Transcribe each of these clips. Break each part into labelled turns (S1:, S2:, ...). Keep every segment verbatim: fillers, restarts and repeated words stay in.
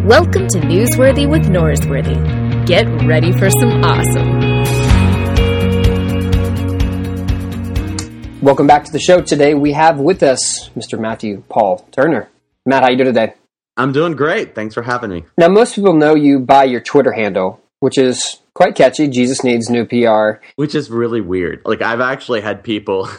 S1: Welcome to Newsworthy with Norsworthy. Get ready for some awesome.
S2: Welcome back to the show. Today we have with us Mister Matthew Paul Turner. Matt, how you doing today?
S3: I'm doing great. Thanks for having me.
S2: Now, most people know you by your Twitter handle, which is quite catchy. Jesus Needs New P R.
S3: Which is really weird. Like, I've actually had people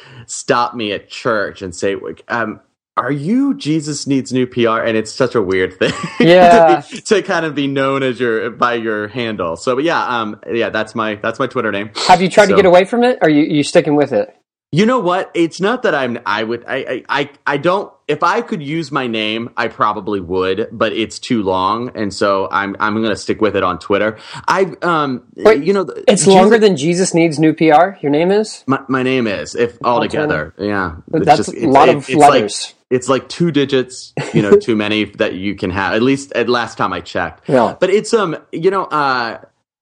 S3: stop me at church and say, um, are you Jesus Needs New P R? And it's such a weird thing
S2: Yeah.
S3: to, be, to kind of be known as your by your handle. So, but yeah, um, yeah, that's my that's my Twitter name.
S2: Have you tried
S3: so,
S2: to get away from it? Or are you, you sticking with it?
S3: You know what? It's not that I'm. I would. I. I. I don't. If I could use my name, I probably would, but it's too long, and so I'm. I'm going to stick with it on Twitter. I. Um.
S2: Wait,
S3: you know,
S2: it's Jesus, longer than Jesus Needs New P R. Your name is.
S3: My, my name is. If altogether, yeah.
S2: It's That's just, a lot it, of
S3: it's
S2: letters.
S3: Like, it's like two digits. You know, too many that you can have. At least at last time I checked.
S2: Yeah.
S3: But it's um. You know, uh,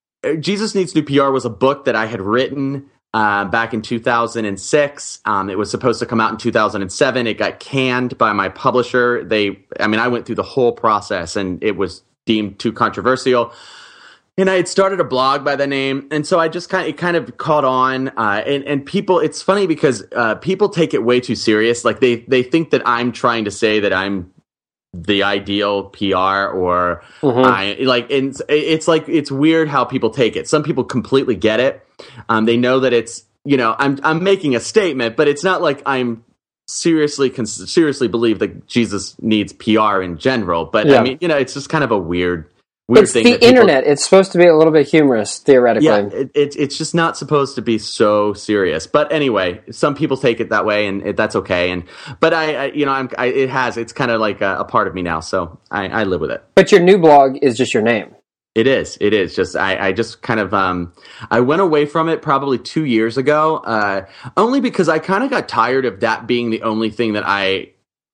S3: Jesus Needs New P R was a book that I had written. Uh, back in two thousand six, um, it was supposed to come out in two thousand seven. It got canned by my publisher. They, I mean, I went through the whole process, and it was deemed too controversial. And I had started a blog by the name, and so I just kind of, it kind of caught on. Uh, and and people, it's funny because uh, people take it way too serious. Like they they think that I'm trying to say that I'm the ideal P R or mm-hmm. I like. It's, it's like it's weird how people take it. Some people completely get it. Um, they know that it's, you know, I'm I'm making a statement, but it's not like I'm seriously cons- seriously believe that Jesus needs P R in general. But yeah. I mean, you know, it's just kind of a weird weird
S2: it's
S3: thing.
S2: The
S3: that people,
S2: internet. It's supposed to be a little bit humorous, theoretically.
S3: Yeah, it, it, it's just not supposed to be so serious. But anyway, some people take it that way, and it, that's okay. And but I, I you know, I'm I, it has it's kind of like a, a part of me now, so I, I live with it.
S2: But your new blog is just your name.
S3: It is. It is. Just I, I just kind of um, I went away from it probably two years ago, uh, only because I kind of got tired of that being the only thing that I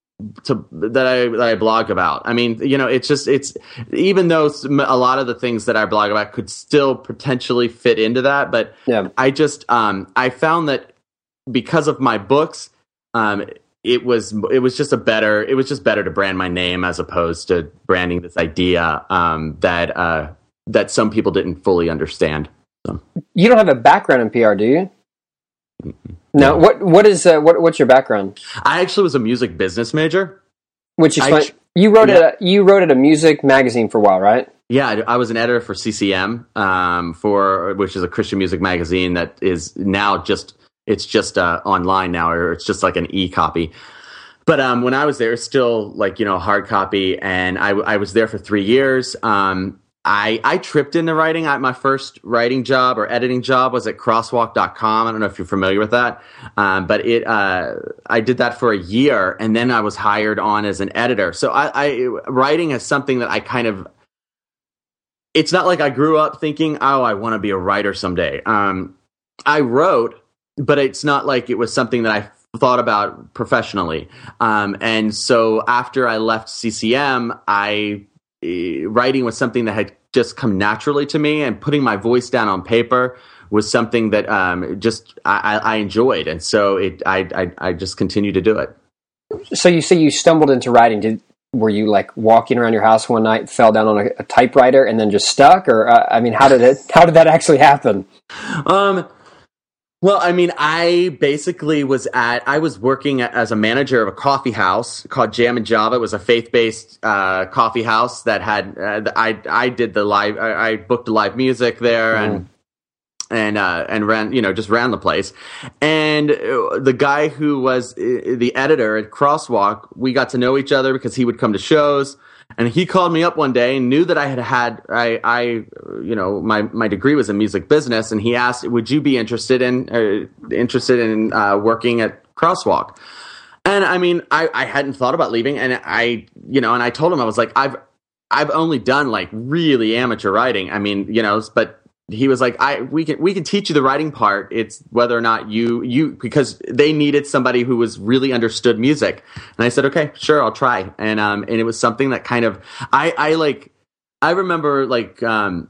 S3: to that I that I blog about. I mean, you know, it's just it's even though a lot of the things that I blog about could still potentially fit into that, but
S2: yeah.
S3: I just um, I found that because of my books. Um, It was it was just a better it was just better to brand my name as opposed to branding this idea um, that uh, that some people didn't fully understand. So.
S2: You don't have a background in P R, do you? Mm-hmm. No. What what is uh, what what's your background?
S3: I actually was a music business major.
S2: Which explains you wrote yeah. at a, you wrote at a music magazine for a while, right?
S3: Yeah, I, I was an editor for C C M, um, for which is a Christian music magazine that is now just. It's just uh, online now, or it's just like an e-copy. But um, when I was there, it's still like, you know, hard copy. And I, I was there for three years. Um, I, I tripped into writing. I, my first writing job or editing job was at crosswalk dot com. I don't know if you're familiar with that. Um, but it uh, I did that for a year, and then I was hired on as an editor. So I, I writing is something that I kind of, it's not like I grew up thinking, oh, I want to be a writer someday. Um, I wrote, but it's not like it was something that I thought about professionally. Um, and so after I left C C M, I uh, writing was something that had just come naturally to me, and putting my voice down on paper was something that um, just I, I enjoyed. And so it, I, I, I just continued to do it.
S2: So you say you stumbled into writing. Did were you like walking around your house one night, fell down on a, a typewriter, and then just stuck? Or uh, I mean, how did it? How did that actually happen?
S3: Um. Well, I mean, I basically was at, I was working as a manager of a coffee house called Jam and Java. It was a faith-based uh, coffee house that had, uh, I I did the live, I, I booked the live music there mm. and and uh, and ran, you know, just ran the place. And the guy who was the editor at Crosswalk, we got to know each other because he would come to shows. And he called me up one day and knew that I had had, I, I, you know, my, my degree was in music business. And he asked, would you be interested in, uh, interested in uh, working at Crosswalk? And I mean, I, I hadn't thought about leaving. And I, you know, and I told him, I was like, I've, I've only done like really amateur writing. I mean, you know, but he was like, I, we can, we can teach you the writing part. It's whether or not you, you, because they needed somebody who was really understood music. And I said, okay, sure, I'll try. And, um, and it was something that kind of, I, I like, I remember like, um,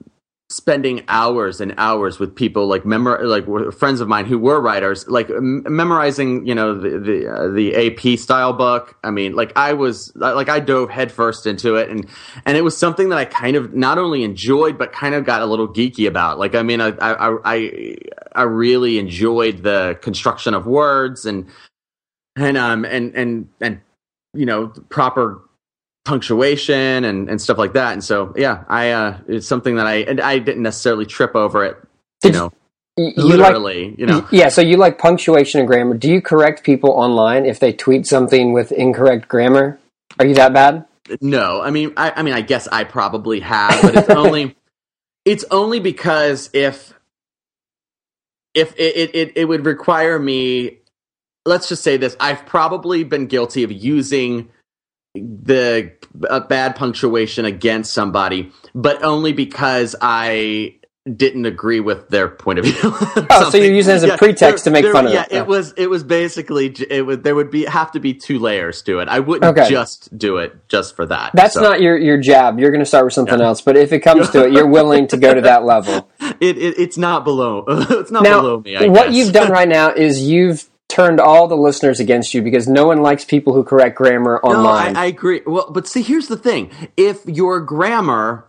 S3: spending hours and hours with people like memor- like friends of mine who were writers, like m- memorizing, you know, the the, uh, the A P style book. I mean, like I was like I dove headfirst into it, and and it was something that I kind of not only enjoyed but kind of got a little geeky about. Like, I mean, I I I, I really enjoyed the construction of words and and um and and and you know, proper punctuation and, and stuff like that. And so, yeah, I, uh, it's something that I, and I didn't necessarily trip over it, you know,
S2: you, you
S3: literally,
S2: like,
S3: you know.
S2: Yeah. So you like punctuation and grammar. Do you correct people online if they tweet something with incorrect grammar? Are you that bad?
S3: No, I mean, I, I mean, I guess I probably have, but it's only, it's only because if, if it, it, it would require me, let's just say this, I've probably been guilty of using the uh, bad punctuation against somebody, but only because I didn't agree with their point of view.
S2: Oh, so you're using it as a yeah, pretext
S3: there,
S2: to make
S3: there,
S2: fun of
S3: yeah,
S2: it.
S3: Yeah, it was it was basically it would there would be have to be two layers to it. I wouldn't
S2: okay.
S3: just do it just for that.
S2: That's
S3: so.
S2: not your, your jab. You're going to start with something
S3: yeah.
S2: else. But if it comes to it, you're willing to go to that level.
S3: It, it it's not below. It's not
S2: now,
S3: below me. I
S2: what
S3: guess.
S2: you've done right now is you've turned all the listeners against you because no one likes people who correct grammar online.
S3: No, I, I agree. Well, but see, here's the thing: if your grammar,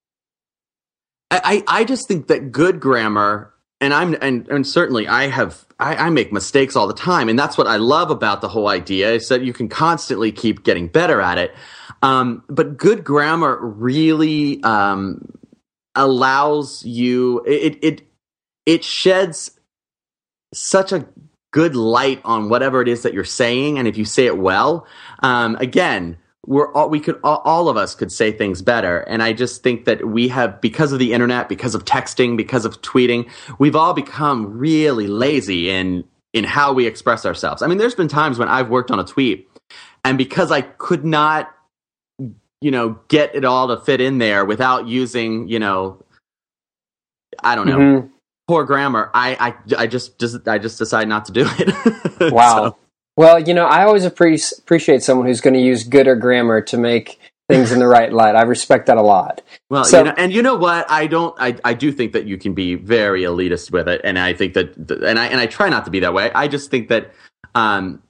S3: I, I, I just think that good grammar, and I'm, and, and certainly I have, I, I make mistakes all the time, and that's what I love about the whole idea is that you can constantly keep getting better at it. Um, but good grammar really um, allows you. It it it sheds such a good light on whatever it is that you're saying, and if you say it well, um, again, we're all, we could all, all of us could say things better, and I just think that we have, because of the internet, because of texting, because of tweeting, we've all become really lazy in in how we express ourselves. I mean, there's been times when I've worked on a tweet, and because I could not, you know, get it all to fit in there without using, you know, I don't know. Mm-hmm. Poor grammar. I, I, I just, just I just decide not to do it.
S2: Wow.
S3: So.
S2: Well, you know, I always appreciate appreciate someone who's going to use gooder grammar to make things in the right light. I respect that a lot.
S3: Well, so, you know, and you know what? I don't. I, I do think that you can be very elitist with it, and I think that, and I and I try not to be that way. I just think that um,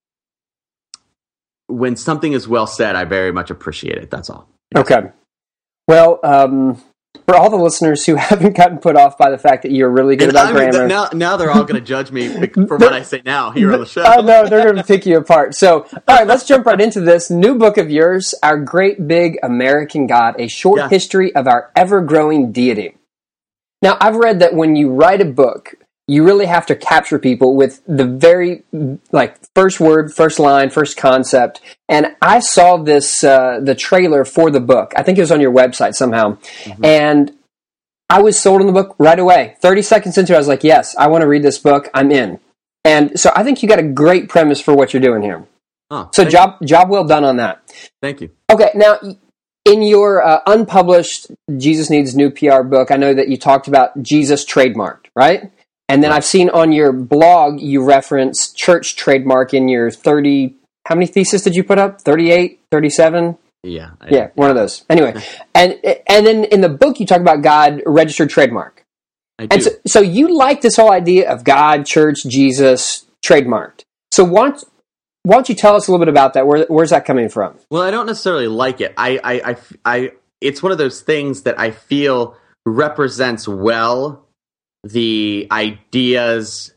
S3: when something is well said, I very much appreciate it. That's all. Yes.
S2: Okay. Well. Um, For all the listeners who haven't gotten put off by the fact that you're really good
S3: and
S2: about
S3: I mean,
S2: grammar.
S3: Now, now they're all going to judge me for what I say now here on the show.
S2: I know, they're going to pick you apart. So, all right, let's jump right into this. New book of yours, Our Great Big American God, A Short
S3: yeah. History
S2: of Our Ever-Growing Deity. Now, I've read that when you write a book, you really have to capture people with the very, like, first word, first line, first concept. And I saw this, uh, the trailer for the book. I think it was on your website somehow. Mm-hmm. And I was sold on the book right away. thirty seconds into it, I was like, yes, I want to read this book. I'm in. And so I think you got a great premise for what you're doing here.
S3: Oh,
S2: so job you. job well done on that.
S3: Thank you.
S2: Okay, now, in your uh, unpublished Jesus Needs New P R book, I know that you talked about Jesus trademarked, right? And then I've seen on your blog, you reference church trademark in your thirty, how many theses did you put up? thirty-eight, thirty-seven?
S3: Yeah. I,
S2: yeah, one of those. Anyway, and and then in the book, you talk about God registered trademark.
S3: I do.
S2: And so, so you like this whole idea of God, church, Jesus, trademarked. So why don't, why don't you tell us a little bit about that? Where, where's that coming from?
S3: Well, I don't necessarily like it. I, I, I, I, it's one of those things that I feel represents well the ideas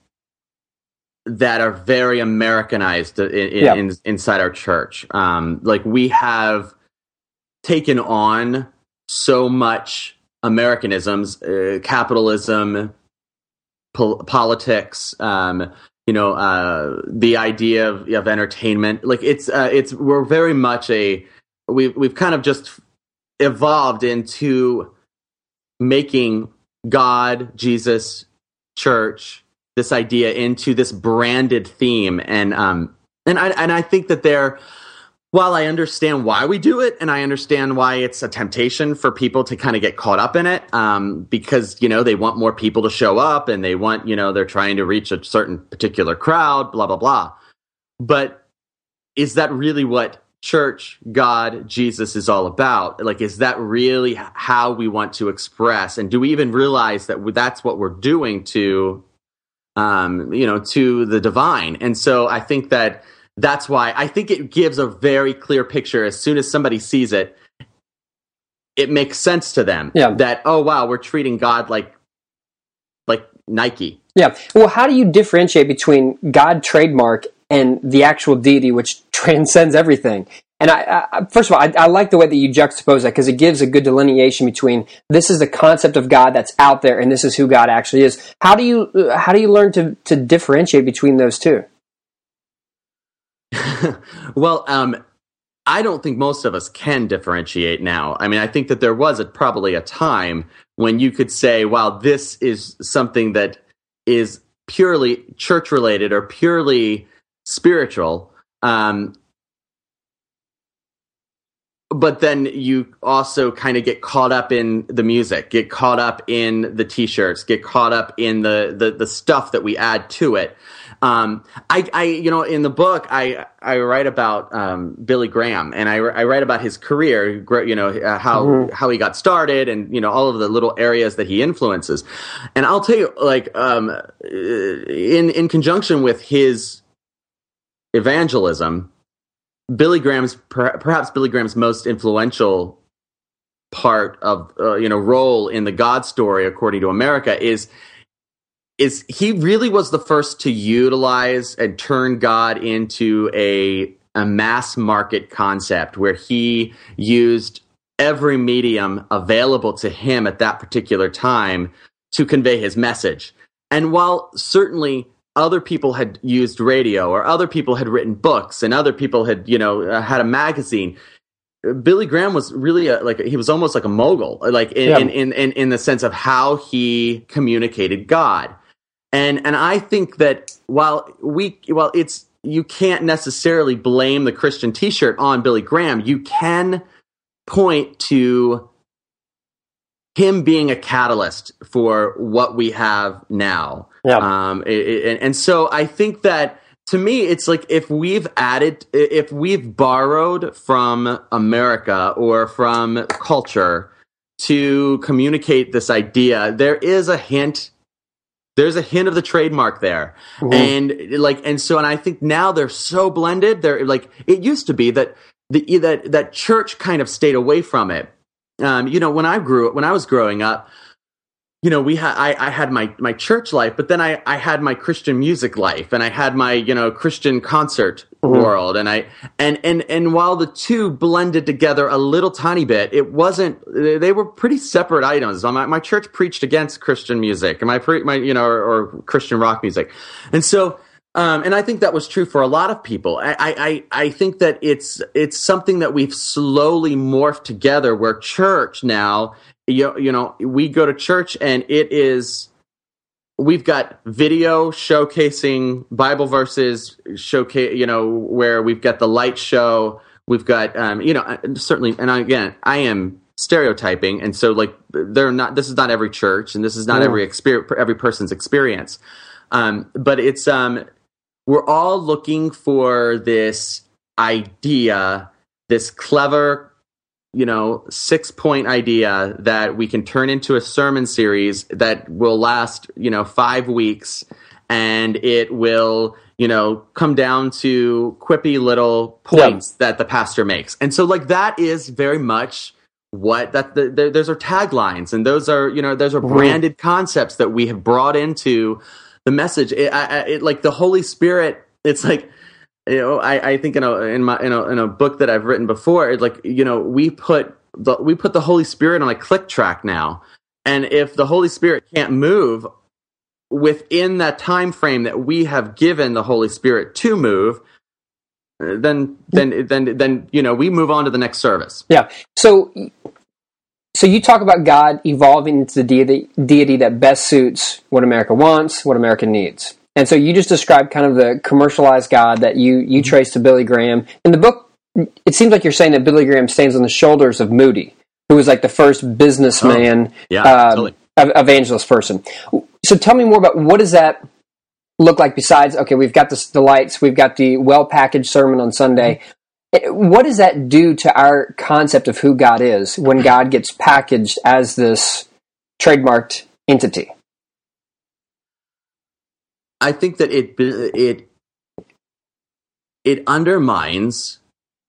S3: that are very Americanized in, in,
S2: yeah.
S3: in, inside our church. Um, like we have taken on so much Americanisms, uh, capitalism, pol- politics, um, you know, uh, the idea of, of entertainment. Like it's, uh, it's, we're very much a, we've, we've kind of just evolved into making God, Jesus, church, this idea into this branded theme. And, um, and I, and I think that they're, while I understand why we do it, and I understand why it's a temptation for people to kind of get caught up in it, um, because, you know, they want more people to show up and they want, you know, they're trying to reach a certain particular crowd, blah, blah, blah. But is that really what church, God, Jesus is all about? Like, is that really how we want to express? And do we even realize that that's what we're doing to, um, you know, to the divine? And so I think that that's why I think it gives a very clear picture. As soon as somebody sees it, it makes sense to them
S2: yeah.
S3: that, oh, wow, we're treating God like, like Nike.
S2: Yeah. Well, how do you differentiate between God trademark and the actual deity, which transcends everything? And I, I first of all, I, I like the way that you juxtapose that, because it gives a good delineation between this is the concept of God that's out there and this is who God actually is. How do you how do you learn to to differentiate between those two?
S3: Well, um, I don't think most of us can differentiate now. I mean, I think that there was a, probably a time when you could say, wow, this is something that is purely church-related or purely spiritual. Um, but then you also kind of get caught up in the music, get caught up in the T-shirts, get caught up in the, the, the stuff that we add to it. Um, I, I, you know, in the book, I, I write about um, Billy Graham, and I, I write about his career. You know, uh, how mm-hmm. how he got started, and you know, all of the little areas that he influences. And I'll tell you, like, um, in in conjunction with his evangelism, Billy Graham's per, perhaps Billy Graham's most influential part of uh, you know role in the God story, according to America, is. is he really was the first to utilize and turn God into a, a mass market concept where he used every medium available to him at that particular time to convey his message. And while certainly other people had used radio, or other people had written books, and other people had, you know, uh, had a magazine, Billy Graham was really a, like he was almost like a mogul, like in, yeah. in, in, in, in the sense of how he communicated God. And and I think that while we while it's you can't necessarily blame the Christian T-shirt on Billy Graham, you can point to him being a catalyst for what we have now.
S2: Yeah.
S3: Um, it, it, and so I think that to me, it's like if we've added, if we've borrowed from America or from culture to communicate this idea, there is a hint. There's a hint of the trademark there. Mm-hmm. And like, and so, and I think now they're so blended. They're like, it used to be that the, that, that church kind of stayed away from it. Um, you know, when I grew when I was growing up, you know, we had, I, I had my, my church life, but then I, I had my Christian music life, and I had my, you know, Christian concert mm-hmm. world. And I, and, and, and while the two blended together a little tiny bit, it wasn't, they were pretty separate items. My, my church preached against Christian music, and my, pre, my, you know, or, or Christian rock music. And so, um, and I think that was true for a lot of people. I, I, I think that it's, it's something that we've slowly morphed together, where church now, You, you know, we go to church and it is, we've got video showcasing Bible verses, showcase, you know, where we've got the light show, we've got, um, you know, certainly, and again, I am stereotyping, and so like, they're not, this is not every church, and this is not mm. every experience, every person's experience, um, but it's, um, we're all looking for this idea, this clever, you know, six point idea that we can turn into a sermon series that will last, you know, five weeks, and it will, you know, come down to quippy little points yeah. that the pastor makes. And so like, that is very much what that the, the, those are taglines, and those are, you know, those are branded mm-hmm. concepts that we have brought into the message. It, I, it, like the Holy Spirit, it's like, you know, I, I think in a in my in a in a book that I've written before, it's like, you know, we put the we put the Holy Spirit on a click track now, and if the Holy Spirit can't move within that time frame that we have given the Holy Spirit to move, then then then then you know, we move on to the next service.
S2: Yeah. So so you talk about God evolving into the deity, deity that best suits what America wants, what America needs. And so you just described kind of the commercialized God that you, you trace to Billy Graham. In the book, it seems like you're saying that Billy Graham stands on the shoulders of Moody, who was like the first businessman,
S3: oh, yeah,
S2: uh,
S3: totally.
S2: evangelist person. So tell me more about, what does that look like besides, okay, we've got the, the lights, we've got the well-packaged sermon on Sunday. What does that do to our concept of who God is when God gets packaged as this trademarked entity?
S3: I think that it it it undermines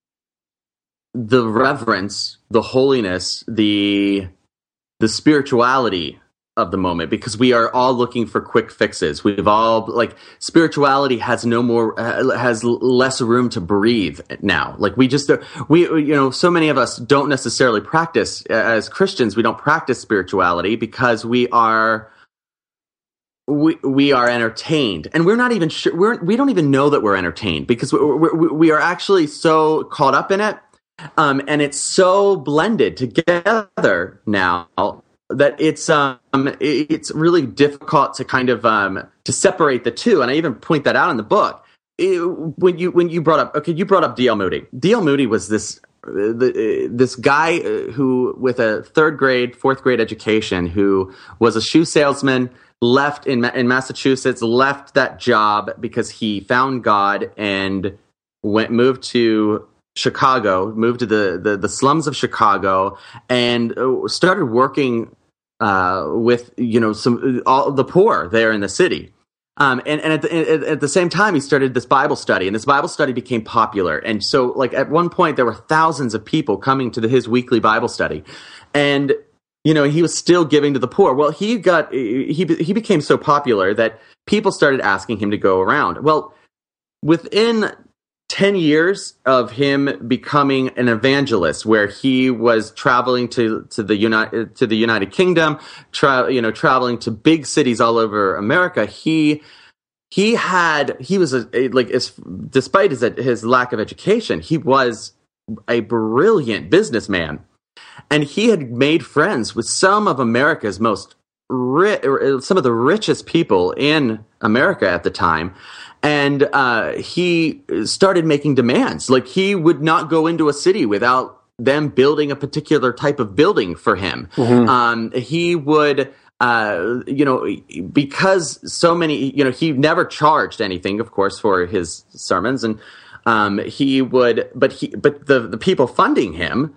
S3: the reverence, the holiness, the the spirituality of the moment, because we are all looking for quick fixes. We've all, like, spirituality has no more, has less room to breathe now. Like, we just, we, you know, so many of us don't necessarily practice, as Christians, we don't practice spirituality because we are, we we are entertained, and we're not even sure, we're, we don't even know that we're entertained, because we, we, we are actually so caught up in it, um, and it's so blended together now that it's um it's really difficult to kind of um to separate the two. And I even point that out in the book. It, when you when you brought up okay you brought up D L Moody. D L Moody was this uh, the, uh, this guy who, with a third grade, fourth grade education, who was a shoe salesman, left in in Massachusetts, left that job because he found God and went moved to Chicago, moved to the, the, the slums of Chicago, and started working uh, with, you know, some all the poor there in the city. Um, and and at the, at the same time, he started this Bible study, and this Bible study became popular. And so, like, at one point, there were thousands of people coming to the, his weekly Bible study, and you know, he was still giving to the poor. Well, he got he he became so popular that people started asking him to go around. Well, within ten years of him becoming an evangelist, where he was traveling to, to the United to the United Kingdom, tra- you know, traveling to big cities all over America, he he had he was a, a, like as, despite his his lack of education, he was a brilliant businessman, and he had made friends with some of America's most ri- some of the richest people in America at the time. And uh, he started making demands. Like, he would not go into a city without them building a particular type of building for him. Mm-hmm. Um, he would, uh, you know, because so many, you know, he never charged anything, of course, for his sermons. And um, he would, but he, but the, the people funding him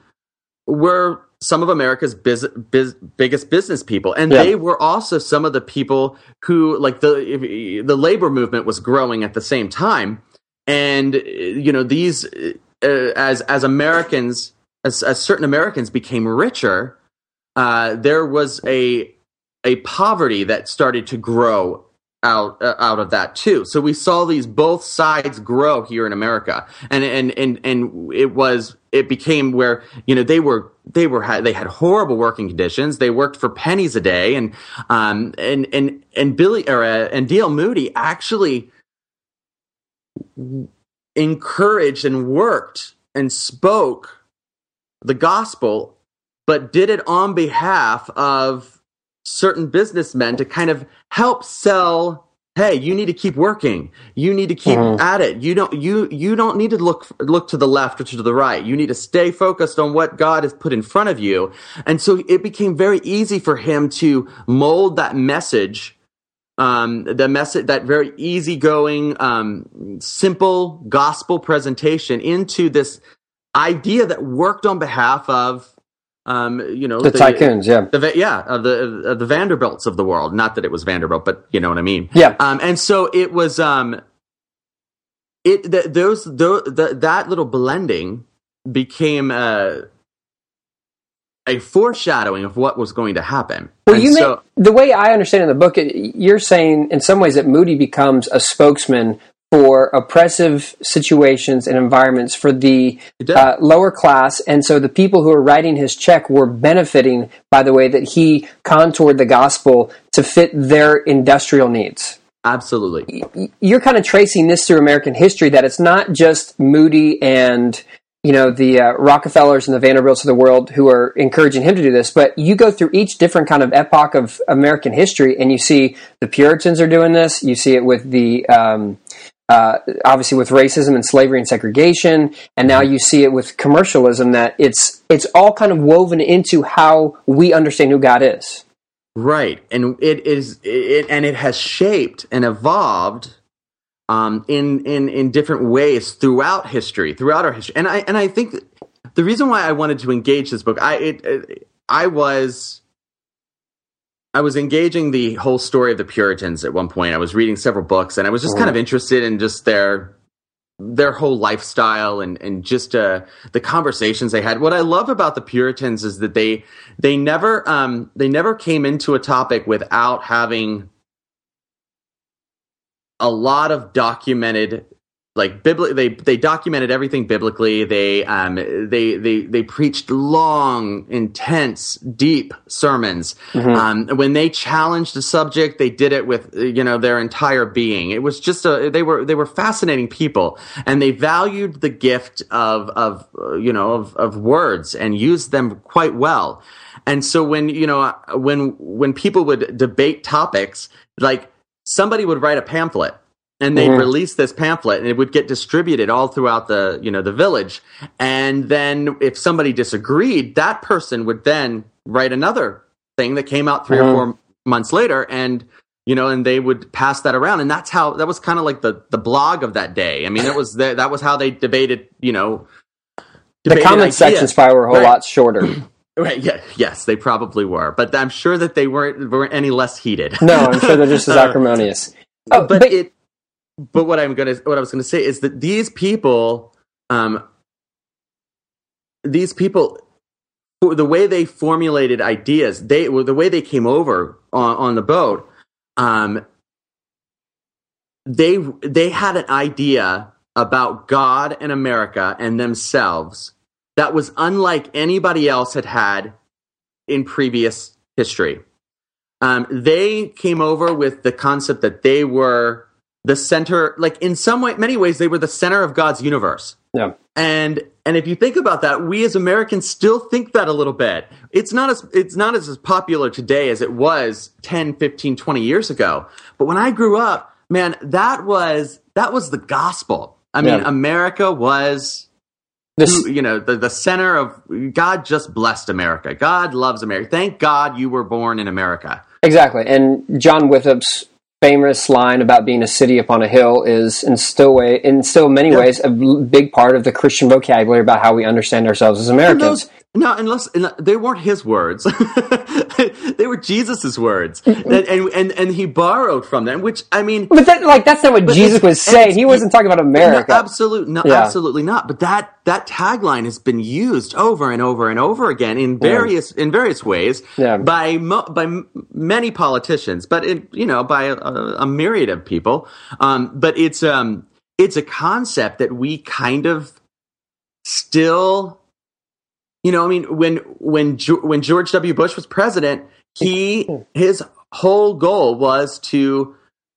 S3: were some of America's biz, biz, biggest business people. And yeah. They were also some of the people who, like, the the labor movement was growing at the same time. And, you know, these, uh, as as Americans, as, as certain Americans became richer, uh, there was a a poverty that started to grow out uh, out of that too. So we saw these both sides grow here in America, and and and and it was it became where, you know, they were they were they had horrible working conditions. They worked for pennies a day, and um and and and Billy or uh, and D L Moody actually encouraged and worked and spoke the gospel, but did it on behalf of certain businessmen to kind of help sell, hey, you need to keep working. You need to keep mm-hmm. at it. You don't you you don't need to look look to the left or to the right. You need to stay focused on what God has put in front of you. And so it became very easy for him to mold that message, um, the message, that very easygoing, um, simple gospel presentation, into this idea that worked on behalf of Um, you know,
S2: the, the tycoons, yeah,
S3: the, yeah, of the of the Vanderbilts of the world. Not that it was Vanderbilt, but you know what I mean.
S2: Yeah.
S3: Um, and so it was. Um, it the, those the, the that little blending became uh, a foreshadowing of what was going to happen.
S2: Well,
S3: and
S2: you
S3: so,
S2: make, the way I understand in the book, it, you're saying in some ways that Moody becomes a spokesman for oppressive situations and environments for the uh, lower class. And so the people who are writing his check were benefiting by the way that he contoured the gospel to fit their industrial needs.
S3: Absolutely.
S2: You're kind of tracing this through American history, that it's not just Moody and, you know, the uh, Rockefellers and the Vanderbilts of the world who are encouraging him to do this, but you go through each different kind of epoch of American history, and you see the Puritans are doing this. You see it with the... Um, Uh, obviously with racism and slavery and segregation, and now you see it with commercialism, that it's it's all kind of woven into how we understand who God is.
S3: Right, and it is, it, and it has shaped and evolved um, in in in different ways throughout history, throughout our history. And I and I think the reason why I wanted to engage this book, I it, it, I was I was engaging the whole story of the Puritans at one point. I was reading several books, and I was just kind of interested in just their their whole lifestyle and, and just uh, the conversations they had. What I love about the Puritans is that they they never um, they never came into a topic without having a lot of documented, like bibli- they they documented everything biblically. They um they they they preached long, intense, deep sermons. Mm-hmm. Um, when they challenged a subject, they did it with you know their entire being. It was just a they were they were fascinating people, and they valued the gift of of uh, you know of of words and used them quite well. And so when you know when when people would debate topics, like somebody would write a pamphlet. And they'd mm-hmm. release this pamphlet, and it would get distributed all throughout the, you know, the village. And then, if somebody disagreed, that person would then write another thing that came out three mm-hmm. or four months later, and you know, and they would pass that around. And that's how that was kind of like the, the blog of that day. I mean, that was the, that was how they debated. You know,
S2: debated the comment sections probably were a whole right. lot shorter.
S3: Right. Yeah. Yes, they probably were, but I'm sure that they weren't weren't any less heated.
S2: No, I'm sure they're just as acrimonious.
S3: uh, oh, but, but it. But what I'm gonna, what I was gonna say is that these people, um, these people, the way they formulated ideas, they the way they came over on, on the boat, um, they they had an idea about God and America and themselves that was unlike anybody else had had in previous history. Um, they came over with the concept that they were the center, like in some way, many ways, they were the center of God's universe.
S2: Yeah.
S3: And and if you think about that, we as Americans still think that a little bit. It's not as it's not as popular today as it was ten, fifteen, twenty years ago. But when I grew up, man, that was that was the gospel. I mean, yeah. America was this, you know, the, the center of God just blessed America. God loves America. Thank God you were born in America.
S2: Exactly. And John Wythup's famous line about being a city upon a hill is in still way in still many yeah. ways a big part of the Christian vocabulary about how we understand ourselves as Americans.
S3: Those, no, unless they weren't his words, they were Jesus's words, and, and and and he borrowed from them. Which I mean,
S2: but that, like that's not what Jesus was saying. He wasn't talking about America.
S3: No, absolutely, no, yeah. absolutely not. But that that tagline has been used over and over and over again in various yeah. in various ways yeah. by mo- by many politicians, but in, you know by a, a myriad of people. Um, but it's um it's a concept that we kind of still. You know, I mean, when when when George W. Bush was president, he his whole goal was to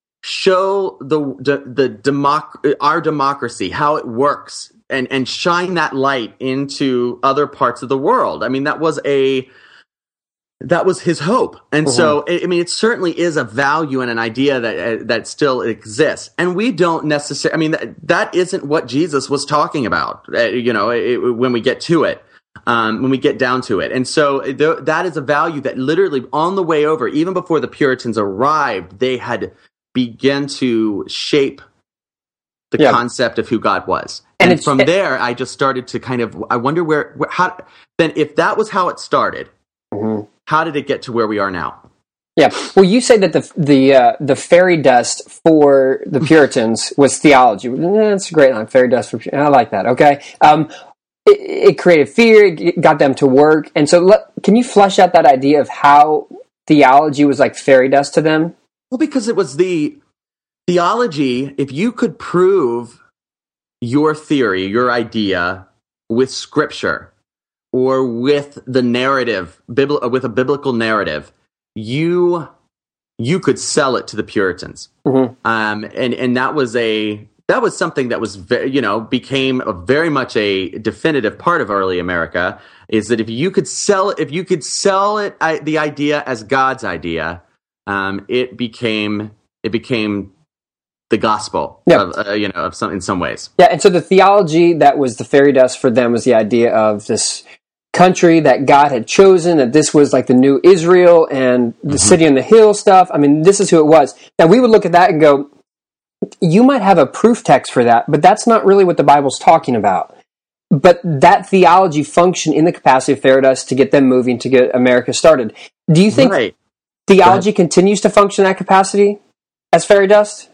S3: show the the, the democ- our democracy, how it works, and and shine that light into other parts of the world. I mean, that was a that was his hope, and mm-hmm. so I mean, it certainly is a value and an idea that uh, that still exists. And we don't necessarily. I mean, that, that isn't what Jesus was talking about. Uh, you know, it, when we get to it. Um, when we get down to it. And so th- that is a value that literally on the way over, even before the Puritans arrived, they had begun to shape the yeah. concept of who God was. And, and from it, there, I just started to kind of, I wonder where, where how, then if that was how it started, mm-hmm. how did it get to where we are now?
S2: Yeah. Well, you say that the the uh, the fairy dust for the Puritans was theology. That's a great line. Fairy dust for I like that. Okay. Um, It, it created fear, it got them to work. And so let, can you flesh out that idea of how theology was like fairy dust to them?
S3: Well, because it was the theology, if you could prove your theory, your idea with scripture or with the narrative, bibli- with a biblical narrative, you you could sell it to the Puritans. Mm-hmm. Um, and, and that was a... That was something that was, you know, became a very much a definitive part of early America. Is that if you could sell, if you could sell it, I, the idea as God's idea, um, it became it became the gospel. Yeah. Of, uh, you know, of some in some ways.
S2: Yeah, and so the theology that was the fairy dust for them was the idea of this country that God had chosen, that this was like the new Israel and the mm-hmm. city on the hill stuff. I mean, this is who it was. Now we would look at that and go, you might have a proof text for that, but that's not really what the Bible's talking about. But that theology functioned in the capacity of fairy dust to get them moving, to get America started. Do you think
S3: right.
S2: theology continues to function in that capacity as fairy dust?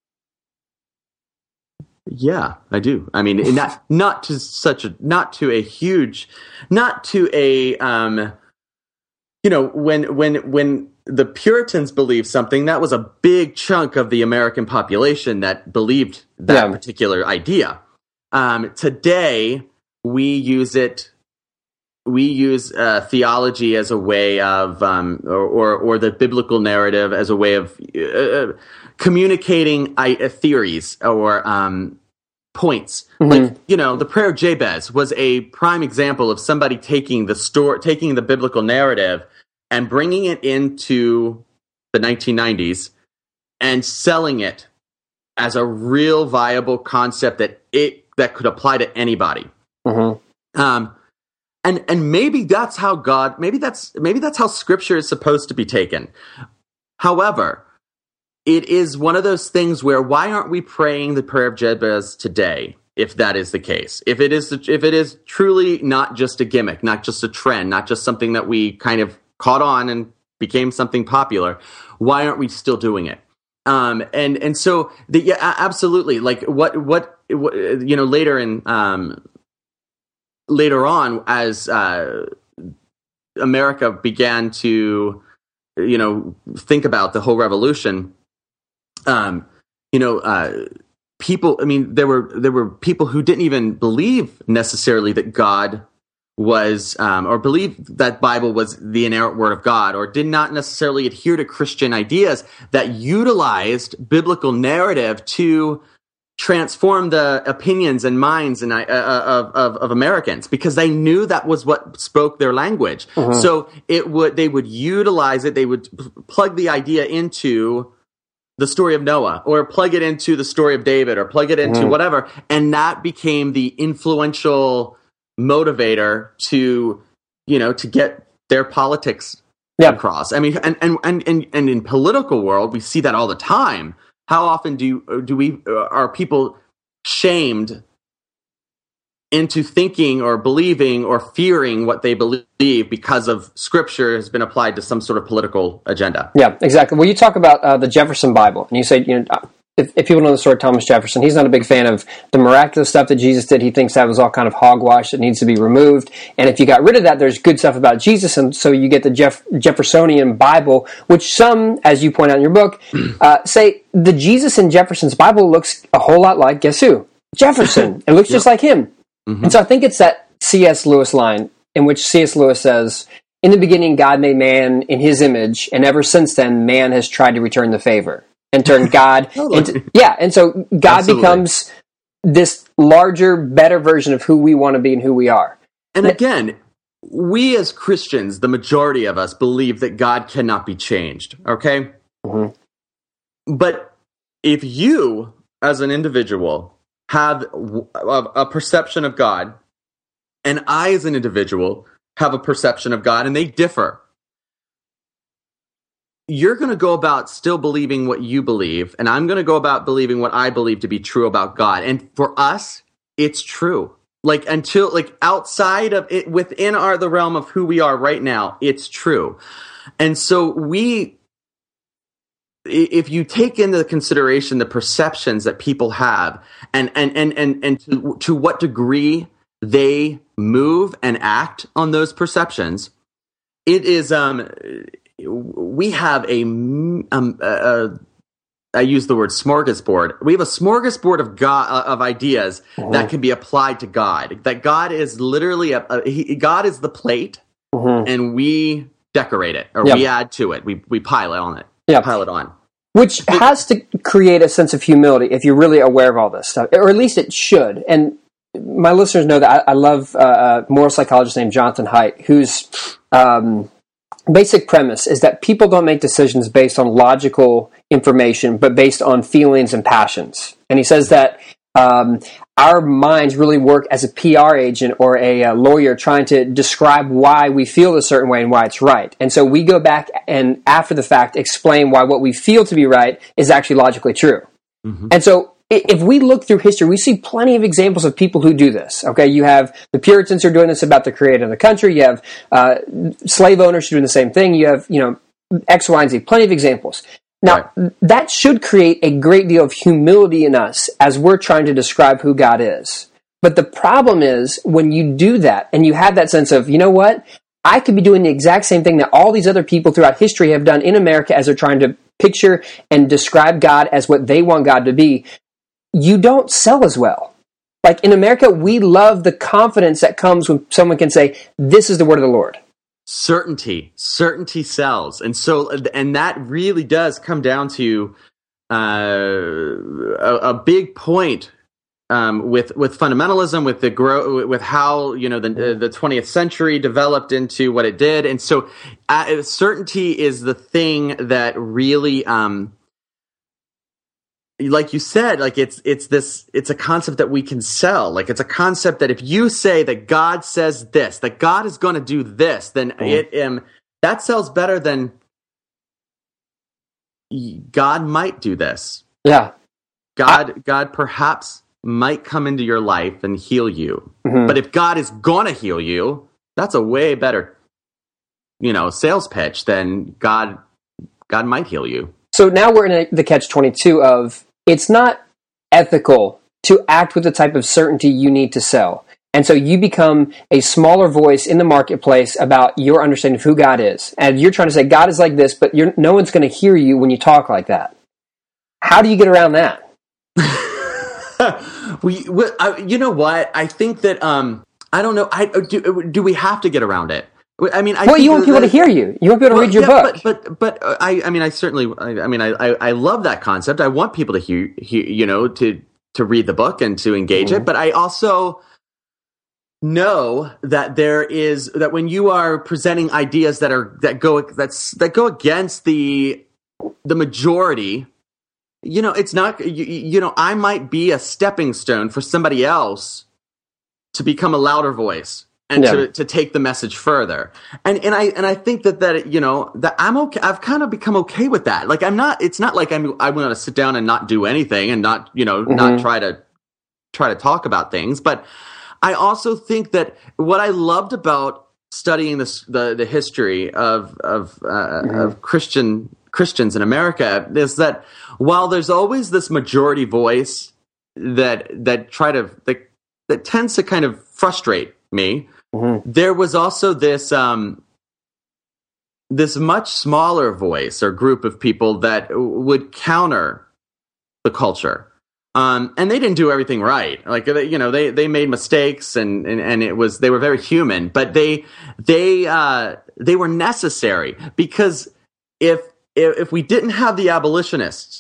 S3: Yeah, I do. I mean, not not to such a not to a huge, not to a um, you know, when when when the Puritans believed something, that was a big chunk of the American population that believed that
S2: Yeah.
S3: particular idea. Um, today, we use it. We use uh, theology as a way of, um, or, or or the biblical narrative as a way of uh, communicating I- uh, theories or um, points.
S2: Mm-hmm.
S3: Like, you know, the prayer of Jabez was a prime example of somebody taking the story, taking the biblical narrative and bringing it into the nineteen nineties and selling it as a real viable concept that it that could apply to anybody.
S2: Mm-hmm.
S3: Um, and and maybe that's how God, maybe that's maybe that's how Scripture is supposed to be taken. However, it is one of those things where why aren't we praying the prayer of Jabez today? If that is the case, if it is if it is truly not just a gimmick, not just a trend, not just something that we kind of caught on and became something popular, why aren't we still doing it? Um, and and so the, yeah, absolutely. Like what what, what you know later in um, later on as uh, America began to you know think about the whole revolution, um, you know. Uh, People, I mean, there were there were people who didn't even believe necessarily that God was, um, or believe that Bible was the inerrant word of God, or did not necessarily adhere to Christian ideas that utilized biblical narrative to transform the opinions and minds and uh, of, of of Americans, because they knew that was what spoke their language.
S2: Mm-hmm.
S3: So it would they would utilize it. They would p- plug the idea into the story of Noah, or plug it into the story of David, or plug it into
S2: Mm-hmm.
S3: whatever. And that became the influential motivator to, you know, to get their politics
S2: Yeah.
S3: across. I mean, and, and, and, and, and in political world, we see that all the time. How often do you, do we, are people shamed into thinking or believing or fearing what they believe because of Scripture has been applied to some sort of political agenda?
S2: Yeah, exactly. Well, you talk about uh, the Jefferson Bible, and you say, you know, if, if people know the story of Thomas Jefferson, he's not a big fan of the miraculous stuff that Jesus did. He thinks that was all kind of hogwash that needs to be removed. And if you got rid of that, there's good stuff about Jesus, and so you get the Jeff- Jeffersonian Bible, which some, as you point out in your book, uh, say the Jesus in Jefferson's Bible looks a whole lot like, guess who? Jefferson. It looks
S3: Yep.
S2: just like him.
S3: Mm-hmm.
S2: And so I think it's that C S. Lewis line in which C S. Lewis says, in the beginning, God made man in his image, and ever since then, man has tried to return the favor and turn God
S3: Totally.
S2: into... Yeah, and so God
S3: Absolutely.
S2: becomes this larger, better version of who we want to be and who we are.
S3: And again, we as Christians, the majority of us, believe that God cannot be changed, okay?
S2: Mm-hmm.
S3: But if you, as an individual, have a, a perception of God, and I, as an individual, have a perception of God, and they differ, you're going to go about still believing what you believe, and I'm going to go about believing what I believe to be true about God. And for us, it's true. Like, until, like, outside of it, within our, the realm of who we are right now, it's true. And so we, if you take into consideration the perceptions that people have, and and and and, and to, to what degree they move and act on those perceptions, it is um we have a um a, a, I use the word smorgasbord. We have a smorgasbord of God of ideas mm-hmm. that can be applied to God. That God is literally a, a he, God is the plate, mm-hmm. and we decorate it, or yep. we add to it. We we pile it on it.
S2: Yeah.
S3: Pile it on.
S2: Which has to create a sense of humility if you're really aware of all this stuff, or at least it should. And my listeners know that I, I love uh, a moral psychologist named Jonathan Haidt, whose um, basic premise is that people don't make decisions based on logical information, but based on feelings and passions. And he says that um, our minds really work as a P R agent or a, a lawyer trying to describe why we feel a certain way and why it's right. And so we go back and, after the fact, explain why what we feel to be right is actually logically true. Mm-hmm. And so if we look through history, we see plenty of examples of people who do this. Okay, you have the Puritans who are doing this about the creator of the country. You have uh, slave owners who are doing the same thing. You have, you know, X, Y, and Z. Plenty of examples. Now, right. that should create a great deal of humility in us as we're trying to describe who God is. But the problem is when you do that and you have that sense of, you know what, I could be doing the exact same thing that all these other people throughout history have done in America as they're trying to picture and describe God as what they want God to be. You don't sell as well. Like in America, we love the confidence that comes when someone can say, this is the word of the Lord.
S3: Certainty. Certainty sells. And so, and that really does come down to uh, a, a big point um, with with fundamentalism, with the grow, with how, you know, the the twentieth century developed into what it did. And so uh, certainty is the thing that really... Um, like you said, like it's it's this it's a concept that we can sell. Like it's a concept that if you say that God says this, that God is going to do this, then mm. it um that sells better than God might do this.
S2: Yeah,
S3: God
S2: I,
S3: God perhaps might come into your life and heal you.
S2: Mm-hmm.
S3: But if God is going to heal you, that's a way better, you know, sales pitch than God God might heal you.
S2: So now we're in a, the catch twenty-two of it's not ethical to act with the type of certainty you need to sell. And so you become a smaller voice in the marketplace about your understanding of who God is. And you're trying to say, God is like this, but you're, no one's going to hear you when you talk like that. How do you get around that?
S3: we, we uh, you know what? I think that, um, I don't know. I do, do we have to get around it? I mean, I
S2: well,
S3: think
S2: you want people
S3: that,
S2: to hear you. You want people to
S3: well,
S2: read your
S3: yeah,
S2: book.
S3: But, but, but uh, I, I mean, I certainly, I, I mean, I, I, I love that concept. I want people to hear, hear, you know, to, to read the book and to engage mm-hmm. it. But I also know that there is, that when you are presenting ideas that are, that go, that's, that go against the, the majority, you know, it's not, you, you know, I might be a stepping stone for somebody else to become a louder voice. And yeah. to, to take the message further, and and I and I think that that you know that I'm okay. I've kind of become okay with that. Like I'm not. It's not like I'm. I want to sit down and not do anything and not you know mm-hmm. not try to try to talk about things. But I also think that what I loved about studying this the the history of of uh, mm-hmm. of Christian Christians in America is that while there's always this majority voice that that try to that that tends to kind of frustrate me. Mm-hmm. There was also this um, this much smaller voice or group of people that would counter the culture, um, and they didn't do everything right. Like you know, they, they made mistakes, and, and, and it was they were very human, but they they uh, they were necessary because if if, if we didn't have the abolitionists,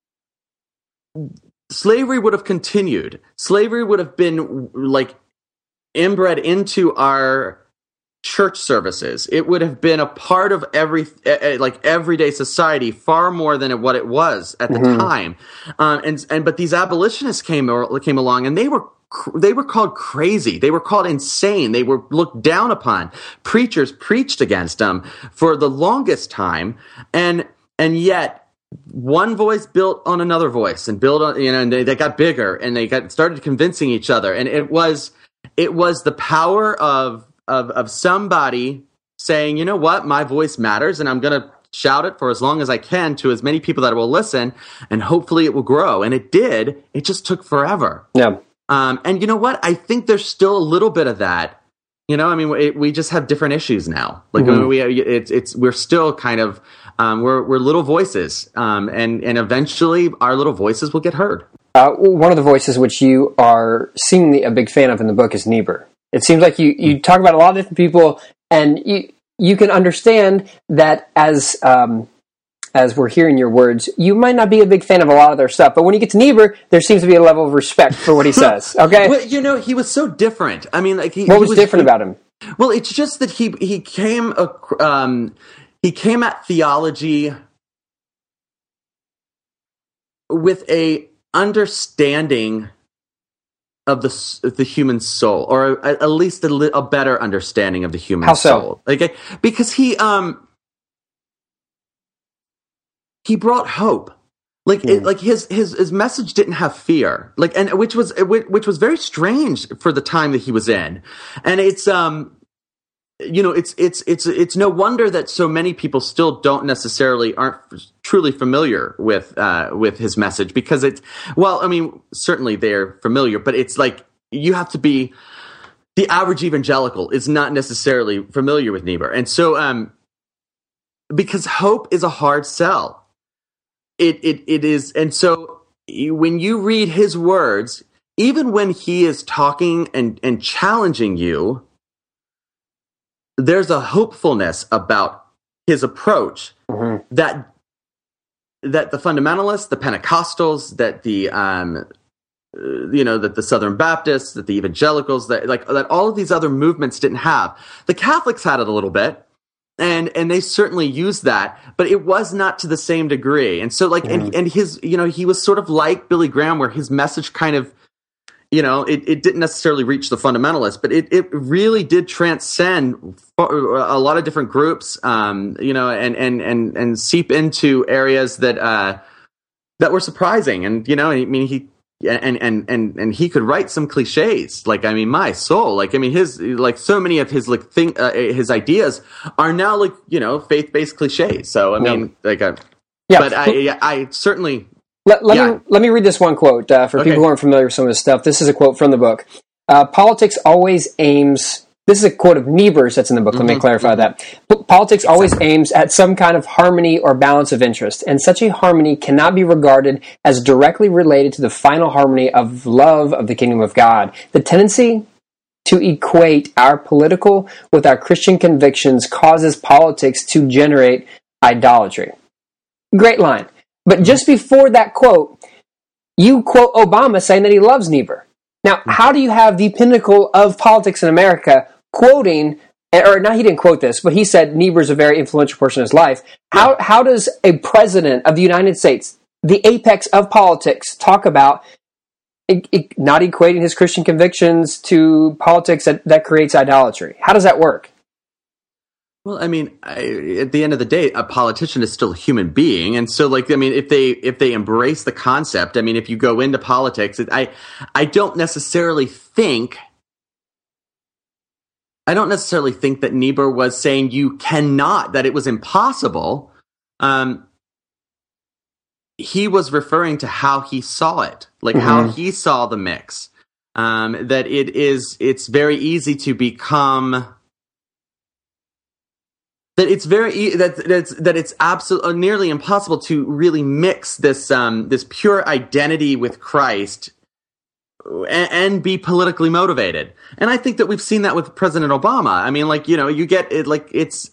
S3: slavery would have continued. Slavery would have been like. Inbred into our church services. It would have been a part of every uh, like everyday society far more than what it was at the mm-hmm. time. Um, and and but these abolitionists came or, came along, and they were they were called crazy. They were called insane. They were looked down upon. Preachers preached against them for the longest time, and and yet. One voice built on another voice, and built on you know, and they, they got bigger, and they got started convincing each other, and it was. It was the power of, of of somebody saying, you know what, my voice matters, and I'm going to shout it for as long as I can to as many people that will listen, and hopefully it will grow. And it did. It just took forever.
S2: Yeah.
S3: Um, and you know what? I think there's still a little bit of that. You know, I mean, it, we just have different issues now. Like mm-hmm. we, it's it's we're still kind of um, we're we're little voices, um, and and eventually our little voices will get heard.
S2: Uh, one of the voices which you are seemingly a big fan of in the book is Niebuhr. It seems like you, you talk about a lot of different people, and you you can understand that as um, as we're hearing your words, you might not be a big fan of a lot of their stuff, but when you get to Niebuhr, there seems to be a level of respect for what he says. Okay,
S3: well, you know, he was so different. I mean, like he,
S2: what
S3: he
S2: was, was different he, about him?
S3: Well, it's just that he he came um, he came at theology with a understanding of the the human soul, or at least a, a better understanding of the human
S2: How so?
S3: soul. Okay, because he um he brought hope. Like,
S2: Mm.
S3: it, like his, his, his message didn't have fear, like, and which was, which was very strange for the time that he was in. And it's, um, you know, it's, it's, it's, it's no wonder that so many people still don't necessarily aren't truly familiar with, uh, with his message, because it's, well, I mean, certainly they're familiar, but it's like, you have to be, the average evangelical is not necessarily familiar with Niebuhr. And so, um, because hope is a hard sell. It, it it is, and so when you read his words, even when he is talking and, and challenging you, there's a hopefulness about his approach mm-hmm. that that the fundamentalists, the Pentecostals, that the um, you know that the Southern Baptists, that the evangelicals, that like that all of these other movements didn't have. The Catholics had it a little bit. And and they certainly used that, but it was not to the same degree. And so, like, mm. and, and his, you know, he was sort of like Billy Graham, where his message kind of, you know, it, it didn't necessarily reach the fundamentalists, but it, it really did transcend a lot of different groups, um, you know, and, and, and, and seep into areas that uh, that were surprising. And, you know, I mean, he, and, and, and, and he could write some cliches. Like, I mean, my soul, like, I mean, his, like, so many of his, like, thing, uh, his ideas are now, like, you know, faith-based cliches. So, I mean, yeah. like, uh, yeah, but I, I certainly.
S2: Let, let
S3: yeah.
S2: me, let me read this one quote, uh, for okay. people who aren't familiar with some of this stuff. This is a quote from the book. Uh, politics always aims, this is a quote of Niebuhr's that's in the book. Mm-hmm. Let me clarify that. Politics always aims at some kind of harmony or balance of interest, and such a harmony cannot be regarded as directly related to the final harmony of love of the kingdom of God. The tendency to equate our political with our Christian convictions causes politics to generate idolatry. Great line. But just before that quote, you quote Obama saying that he loves Niebuhr. Now, how do you have the pinnacle of politics in America quoting, or not, he didn't quote this, but he said Niebuhr's a very influential person in his life. How how does a president of the United States, the apex of politics, talk about it, it, not equating his Christian convictions to politics that, that creates idolatry? How does that work?
S3: Well, I mean, I, at the end of the day, a politician is still a human being, and so, like, I mean, if they if they embrace the concept, I mean, if you go into politics, it, I I don't necessarily think, I don't necessarily think that Niebuhr was saying you cannot, that it was impossible. Um, he was referring to how he saw it, like mm-hmm. how he saw the mix. Um, that it is, it's very easy to become. That it's very that that's that it's absolutely nearly impossible to really mix this um, this pure identity with Christ and, and be politically motivated. And I think that we've seen that with President Obama. I mean, like, you know, you get it, like, it's,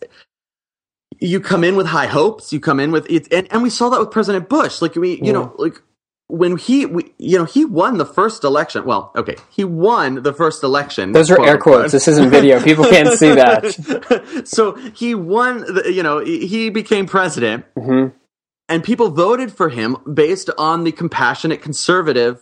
S3: you come in with high hopes, you come in with it, and, and we saw that with President Bush. Like, we, you yeah. know, like. When he, we, you know, he won the first election. Well, okay, he won the first election.
S2: Those are air quotes. This isn't video. People can't see that.
S3: So he won, the, you know, he became president,
S2: mm-hmm.
S3: and people voted for him based on the compassionate conservative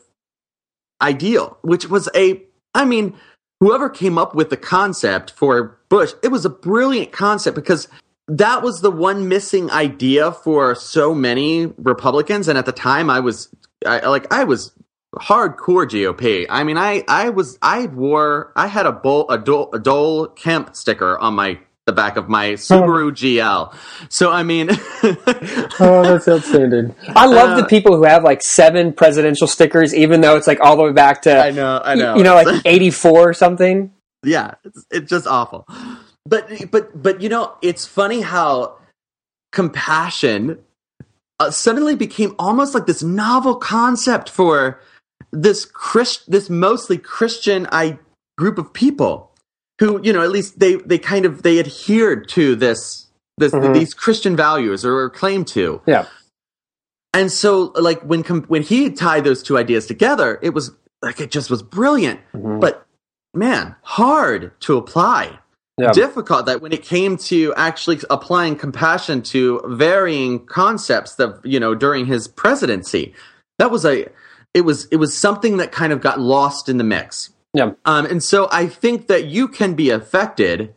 S3: ideal, which was a, I mean, whoever came up with the concept for Bush, it was a brilliant concept, because that was the one missing idea for so many Republicans. And at the time, I was, I, like, I was hardcore G O P. I mean, I, I was, I wore, I had a Bull, a Dole, a Dole Kemp sticker on my, the back of my Subaru G L. So, I mean.
S2: Oh, that's outstanding. I love uh, the people who have like seven presidential stickers, even though it's like all the way back to,
S3: I know, I know.
S2: You know, like eighty-four or something.
S3: Yeah, it's, it's just awful. But, but, but, you know, it's funny how compassion uh, suddenly became almost like this novel concept for this Christ, this mostly Christian I, group of people who, you know, at least they, they kind of, they adhered to this, this mm-hmm. these Christian values, or claimed to.
S2: Yeah.
S3: And so, like, when when he tied those two ideas together, it was like, it just was brilliant. Mm-hmm. But, man, hard to apply. Yeah. Difficult that when it came to actually applying compassion to varying concepts that, you know, during his presidency, that was a, it was, it was something that kind of got lost in the mix.
S2: Yeah.
S3: Um, and so I think that you can be affected.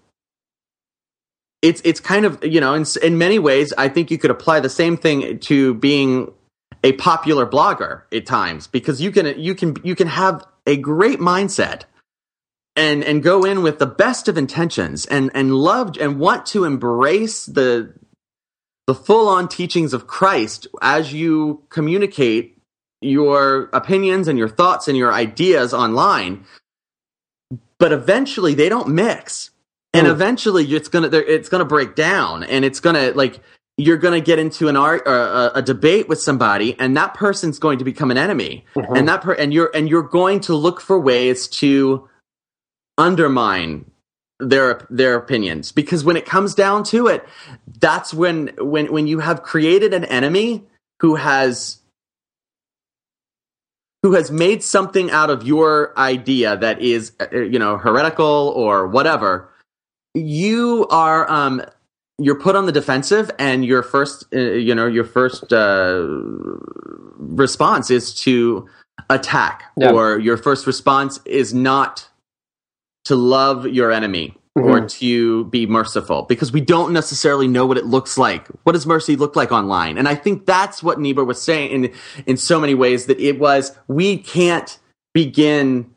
S3: It's, it's kind of, you know, in, in many ways, I think you could apply the same thing to being a popular blogger at times, because you can you can you can have a great mindset and and go in with the best of intentions and and love and want to embrace the the full-on teachings of Christ as you communicate your opinions and your thoughts and your ideas online, but eventually they don't mix, and mm. eventually it's gonna it's gonna break down, and it's gonna like you're gonna get into an art or a, a debate with somebody, and that person's going to become an enemy, mm-hmm. and that per, and you're and you're going to look for ways to undermine their their opinions, because when it comes down to it, that's when when when you have created an enemy who has who has made something out of your idea that is, you know, heretical or whatever, you are um you're put on the defensive, and your first uh, you know your first uh, response is to attack, yeah. or your first response is not to love your enemy, mm-hmm. or to be merciful, because we don't necessarily know what it looks like. What does mercy look like online? And I think that's what Niebuhr was saying in in so many ways, that it was, we can't begin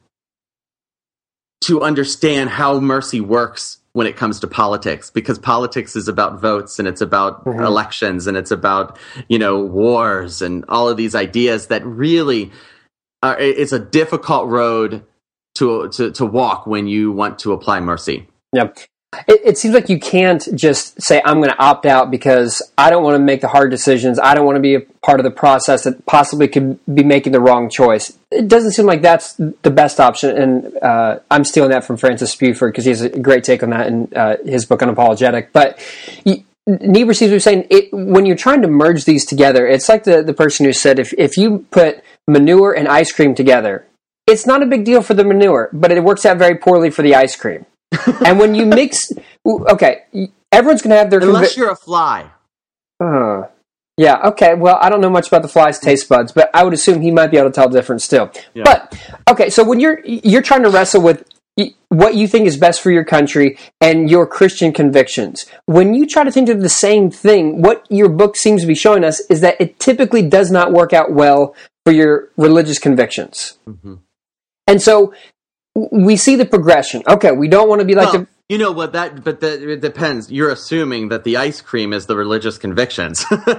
S3: to understand how mercy works when it comes to politics, because politics is about votes, and it's about mm-hmm. elections, and it's about, you know, wars, and all of these ideas that really are, it's a difficult road to, to, to walk when you want to apply mercy.
S2: Yeah. It, it seems like you can't just say, I'm going to opt out because I don't want to make the hard decisions. I don't want to be a part of the process that possibly could be making the wrong choice. It doesn't seem like that's the best option. And uh, I'm stealing that from Francis Spuford, because he has a great take on that in uh, his book Unapologetic. But he, Niebuhr seems to be saying, it, when you're trying to merge these together, it's like the, the person who said, if, if you put manure and ice cream together, it's not a big deal for the manure, but it works out very poorly for the ice cream. And when you mix, okay, everyone's going to have their...
S3: Unless convi- you're a fly.
S2: Uh, yeah, okay, well, I don't know much about the fly's taste buds, but I would assume he might be able to tell the difference still. Yeah. But, okay, so when you're you're trying to wrestle with what you think is best for your country and your Christian convictions, when you try to think of the same thing, what your book seems to be showing us is that it typically does not work out well for your religious convictions. Mm-hmm. And so we see the progression. Okay, we don't want to be like
S3: well,
S2: the...
S3: You know what, that, but that, it depends. You're assuming that the ice cream is the religious convictions.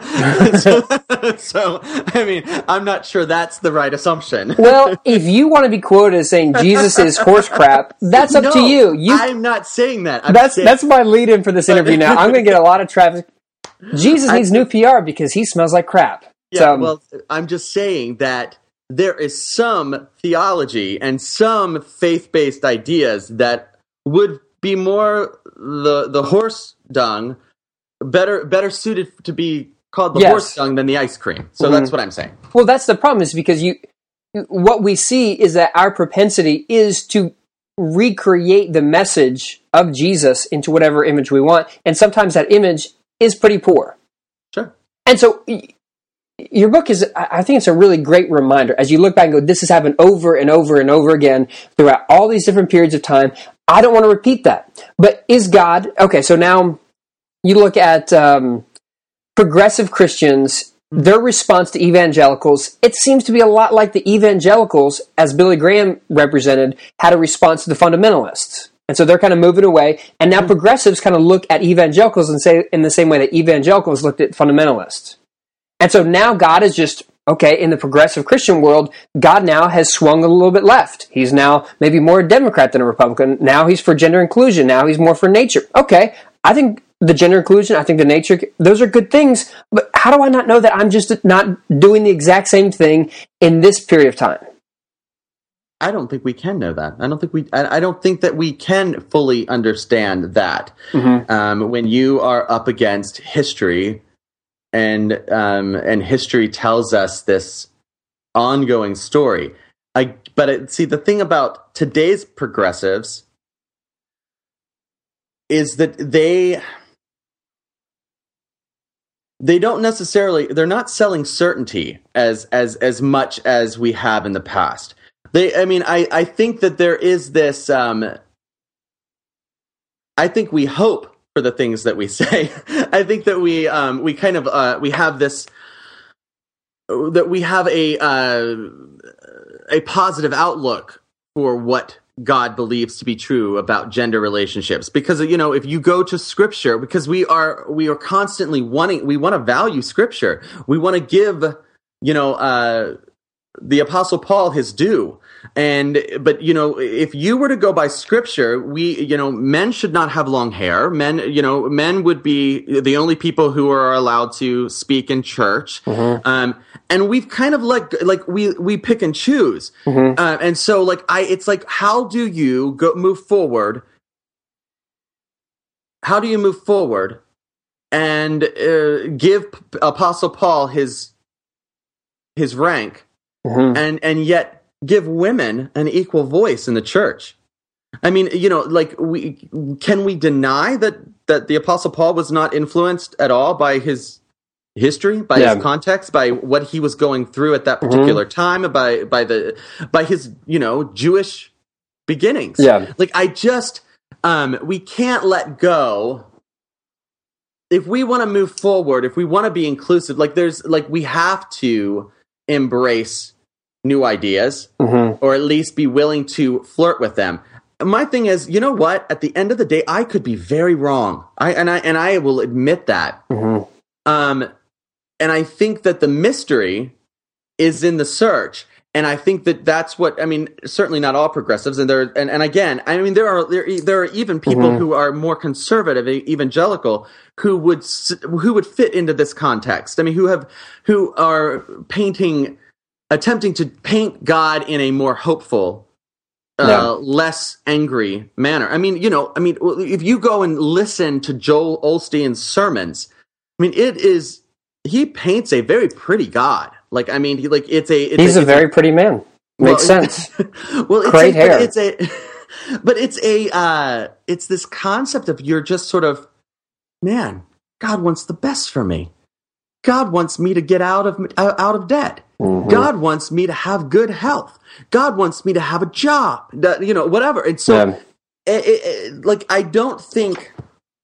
S3: so, so, I mean, I'm not sure that's the right assumption.
S2: Well, if you want to be quoted as saying Jesus is horse crap, that's up
S3: no,
S2: to you. you.
S3: I'm not saying that. I'm
S2: that's
S3: saying,
S2: that's my lead-in for this interview now. I'm going to get a lot of traffic. Jesus needs new P R because he smells like crap.
S3: Yeah,
S2: so,
S3: well, I'm just saying that there is some theology and some faith-based ideas that would be more the the horse dung, better better suited to be called the yes. horse dung than the ice cream. So mm-hmm. that's what I'm saying.
S2: Well, that's the problem, is because you what we see is that our propensity is to recreate the message of Jesus into whatever image we want, and sometimes that image is pretty poor.
S3: Sure.
S2: And so your book is, I think it's a really great reminder as you look back and go, this has happened over and over and over again throughout all these different periods of time. I don't want to repeat that. But is God, okay, so now you look at um, progressive Christians, their response to evangelicals, it seems to be a lot like the evangelicals, as Billy Graham represented, had a response to the fundamentalists. And so they're kind of moving away. And now progressives kind of look at evangelicals and say in the same way that evangelicals looked at fundamentalists. And so now God is just, okay, in the progressive Christian world, God now has swung a little bit left. He's now maybe more a Democrat than a Republican. Now he's for gender inclusion. Now he's more for nature. Okay, I think the gender inclusion, I think the nature, those are good things. But how do I not know that I'm just not doing the exact same thing in this period of time?
S3: I don't think we can know that. I don't think we. I don't think that we can fully understand that. Mm-hmm. Um, when you are up against history, and um, and history tells us this ongoing story. I but it, see, the thing about today's progressives is that they they don't necessarily, they're not selling certainty as as as much as we have in the past. They, I mean, I, I think that there is this, um, I think we hope for the things that we say. I think that we, um, we kind of, uh, we have this, that we have a uh, a positive outlook for what God believes to be true about gender relationships. Because, you know, if you go to Scripture, because we are we are constantly wanting, we want to value Scripture. We want to give, you know, uh, the Apostle Paul his due. And, but, you know, if you were to go by Scripture, we, you know, men should not have long hair. Men, you know, men would be the only people who are allowed to speak in church. Mm-hmm. Um, and we've kind of like, like we, we pick and choose. Mm-hmm. Uh, and so like, I, it's like, how do you go move forward? How do you move forward and uh, give Apostle Paul his, his rank, mm-hmm. and, and yet give women an equal voice in the church? I mean, you know, like, we can we deny that that the Apostle Paul was not influenced at all by his history, by yeah. his context, by what he was going through at that particular mm-hmm. time, by by the by his, you know, Jewish beginnings?
S2: Yeah,
S3: like I just um, we can't let go. If we want to move forward, if we want to be inclusive, like there's like we have to embrace new ideas, mm-hmm. or at least be willing to flirt with them. My thing is, you know what? At the end of the day, I could be very wrong. I and I and I will admit that. Mm-hmm. Um, and I think that the mystery is in the search. And I think that that's what, I mean, certainly not all progressives. And there, and, and again, I mean, there are there, there are even people mm-hmm. who are more conservative, evangelical, who would who would fit into this context. I mean, who have who are painting. attempting to paint God in a more hopeful, uh, yeah. less angry manner. I mean, you know, I mean, if you go and listen to Joel Osteen's sermons, I mean, it is, he paints a very pretty God. Like, I mean, he, like, it's a... It's
S2: He's
S3: a,
S2: a very a, pretty man. Makes
S3: well,
S2: sense.
S3: well, it's
S2: Great
S3: a,
S2: hair.
S3: But it's a, but it's a, uh, it's this concept of you're just sort of, man, God wants the best for me. God wants me to get out of out of debt. Mm-hmm. God wants me to have good health. God wants me to have a job. You know, whatever. And so, yeah. it, it, it, like, I don't think.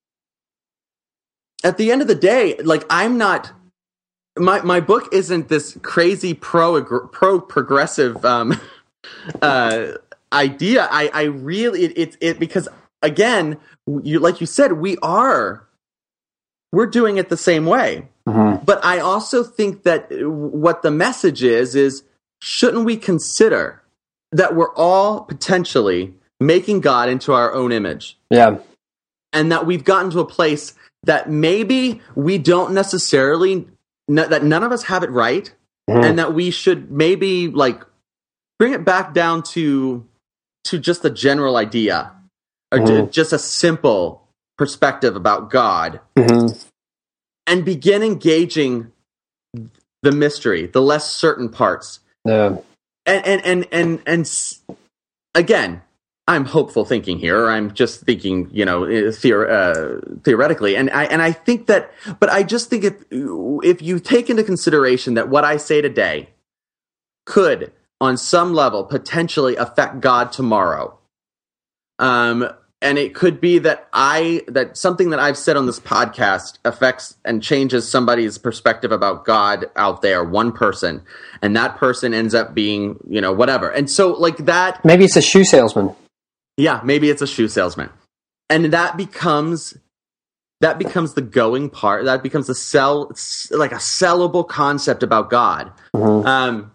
S3: At the end of the day, like, I'm not. My my book isn't this crazy pro pro progressive um, uh, idea. I I really it, it it because again, you like you said, we are. We're doing it the same way. Mm-hmm. But I also think that what the message is, is shouldn't we consider that we're all potentially making God into our own image?
S2: Yeah.
S3: And that we've gotten to a place that maybe we don't necessarily, that none of us have it right, mm-hmm. and that we should maybe like bring it back down to to just the general idea, or mm-hmm. just a simple perspective about God. Mm-hmm. And begin engaging the mystery, the less certain parts.
S2: Yeah.
S3: And and and and, and again, I'm hopeful thinking here, or I'm just thinking, you know, theor- uh, theoretically. And I and I think that, but I just think if if you take into consideration that what I say today could, on some level, potentially affect God tomorrow. Um. And it could be that I that something that I've said on this podcast affects and changes somebody's perspective about God out there, one person, and that person ends up being, you know, whatever. And so like that,
S2: maybe it's a shoe salesman.
S3: Yeah, maybe it's a shoe salesman, and that becomes that becomes the going part. That becomes a sell like a sellable concept about God. Mm-hmm. Um,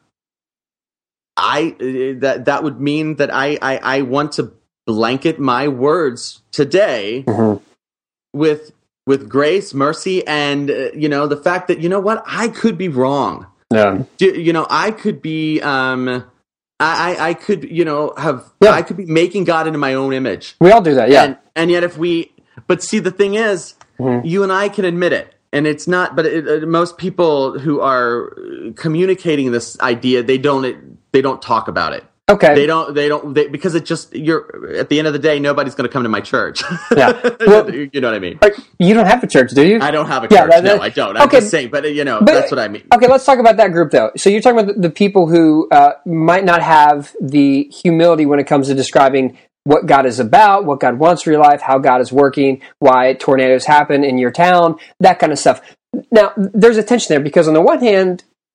S3: I that that would mean that I I, I want to. blanket my words today mm-hmm. with with grace, mercy, and uh, you know the fact that you know what I could be wrong.
S2: Yeah,
S3: Do, you know I could be. Um, I, I I could you know have
S2: yeah.
S3: I could be making God into my own image.
S2: We all do that, yeah.
S3: And, and yet, if we, but see, the thing is, mm-hmm. you and I can admit it, and it's not. But it, uh, most people who are communicating this idea, they don't they don't talk about it.
S2: Okay.
S3: They don't, they don't, they, because it just, you're, at the end of the day, nobody's going to come to my church.
S2: Yeah. Well,
S3: you know what I mean?
S2: You don't have a church, do you?
S3: I don't have a
S2: yeah,
S3: church.
S2: That,
S3: no, I don't. I'm
S2: okay.
S3: just saying, but you know,
S2: but,
S3: that's what I mean.
S2: Okay, let's talk about that group though. So you're talking about the, the people who uh, might not have the humility when it comes to describing what God is about, what God wants for your life, how God is working, why tornadoes happen in your town, that kind of stuff. Now, there's a tension there because on the one hand,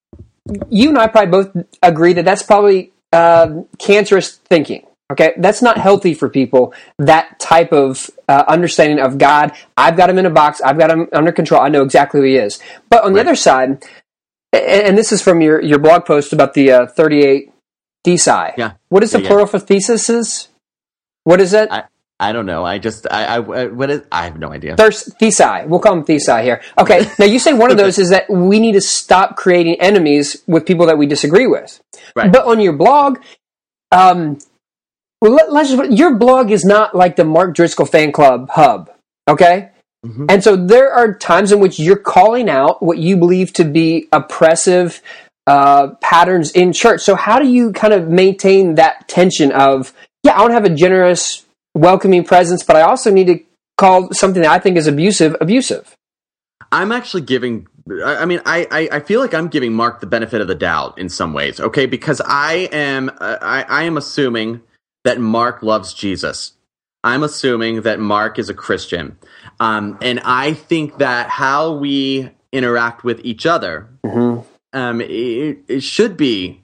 S2: you and I probably both agree that that's probably uh, cancerous thinking. Okay, that's not healthy for people. That type of uh, understanding of God. I've got him in a box. I've got him under control. I know exactly who he is. But on the
S3: Right.
S2: other side, and, and this is from your, your blog post about the uh, thirty-eight thesi.
S3: Yeah.
S2: What is the
S3: Yeah, yeah.
S2: plural for theses? What is it?
S3: I, I don't know. I just, I, I, what is, I have no idea.
S2: Thirst, thesi. We'll call them thesi here. Okay, now you say one of those is that we need to stop creating enemies with people that we disagree with.
S3: Right.
S2: But on your blog, um, well, let, let's just, your blog is not like the Mark Driscoll fan club hub, okay?
S3: Mm-hmm.
S2: And so there are times in which you're calling out what you believe to be oppressive uh, patterns in church. So how do you kind of maintain that tension of, yeah, I want to have a generous, welcoming presence, but I also need to call something that I think is abusive, abusive?
S3: I'm actually giving, I I mean, I, I, I feel like I'm giving Mark the benefit of the doubt in some ways, okay? Because I am, uh, I, I am assuming that Mark loves Jesus. I'm assuming that Mark is a Christian. Um, and I think that how we interact with each other,
S2: Mm-hmm.
S3: um, it, it should be,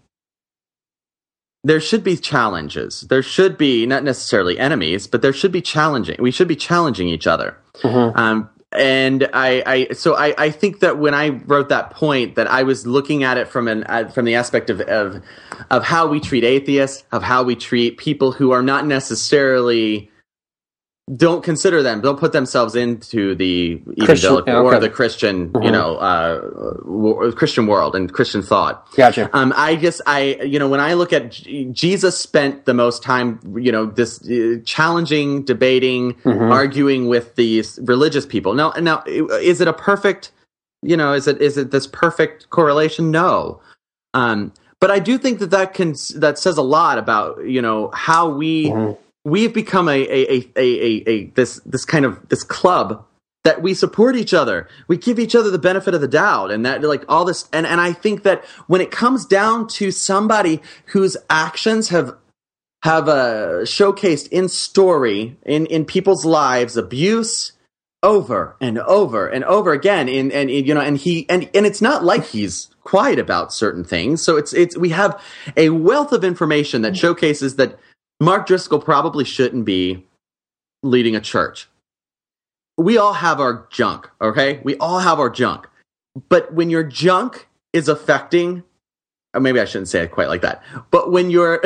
S3: there should be challenges. There should be, not necessarily enemies, but there should be challenging. We should be challenging each other.
S2: Mm-hmm.
S3: Um, and I, I so I, I think that when I wrote that point, that I was looking at it from an uh, from the aspect of, of of how we treat atheists, of how we treat people who are not necessarily, don't consider them, don't put themselves into the evangelical
S2: yeah, okay.
S3: or the Christian,
S2: Mm-hmm.
S3: you know, uh, w- Christian world and Christian thought.
S2: Gotcha.
S3: Um, I just, I, you know, when I look at J- Jesus spent the most time, you know, this uh, challenging, debating,
S2: Mm-hmm.
S3: arguing with these religious people. Now, now, is it a perfect, you know, is it is it this perfect correlation? No. Um, but I do think that that can that says a lot about, you know, how we.
S2: Mm-hmm.
S3: We've become a a, a, a, a a this this kind of this club that we support each other. We give each other the benefit of the doubt, and that like all this. And, and I think that when it comes down to somebody whose actions have have uh, showcased in story in, in people's lives abuse over and over and over again, and and you know, and he and and it's not like he's quiet about certain things. So it's it's we have a wealth of information that showcases that Mark Driscoll probably shouldn't be leading a church. We all have our junk, okay? We all have our junk. But when your junk is affecting, or maybe I shouldn't say it quite like that, but when your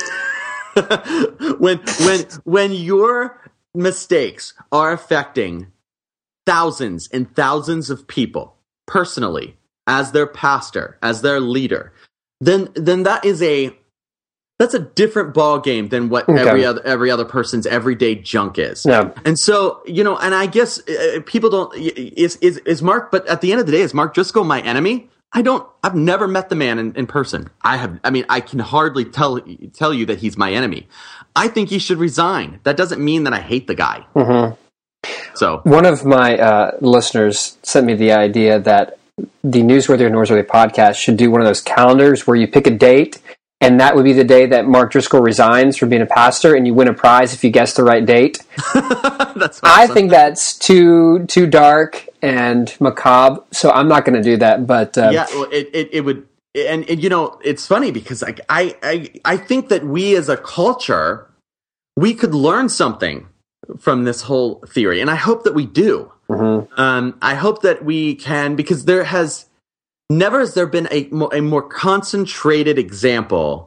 S3: when when when your mistakes are affecting thousands and thousands of people personally, as their pastor, as their leader, then then that is a That's a different ball game than what
S2: Okay.
S3: every other every other person's everyday junk is.
S2: Yeah.
S3: And so, you know, and I guess uh, people don't is is is Mark. But at the end of the day, is Mark Driscoll my enemy? I don't. I've never met the man in, in person. I have. I mean, I can hardly tell tell you that he's my enemy. I think he should resign. That doesn't mean that I hate the guy.
S2: Mm-hmm.
S3: So
S2: one of my uh, listeners sent me the idea that the Newsworthy or Norsworthy podcast should do one of those calendars where you pick a date. And that would be the day that Mark Driscoll resigns from being a pastor, and you win a prize if you guess the right date.
S3: that's. Awesome.
S2: I think that's too too dark and macabre, so I'm not going to do that. But uh,
S3: yeah, well, it, it it would, and, and you know, it's funny because I, I I I think that we as a culture, we could learn something from this whole theory, and I hope that we do.
S2: Mm-hmm.
S3: Um, I hope that we can, because there has. Never has there been a, a more concentrated example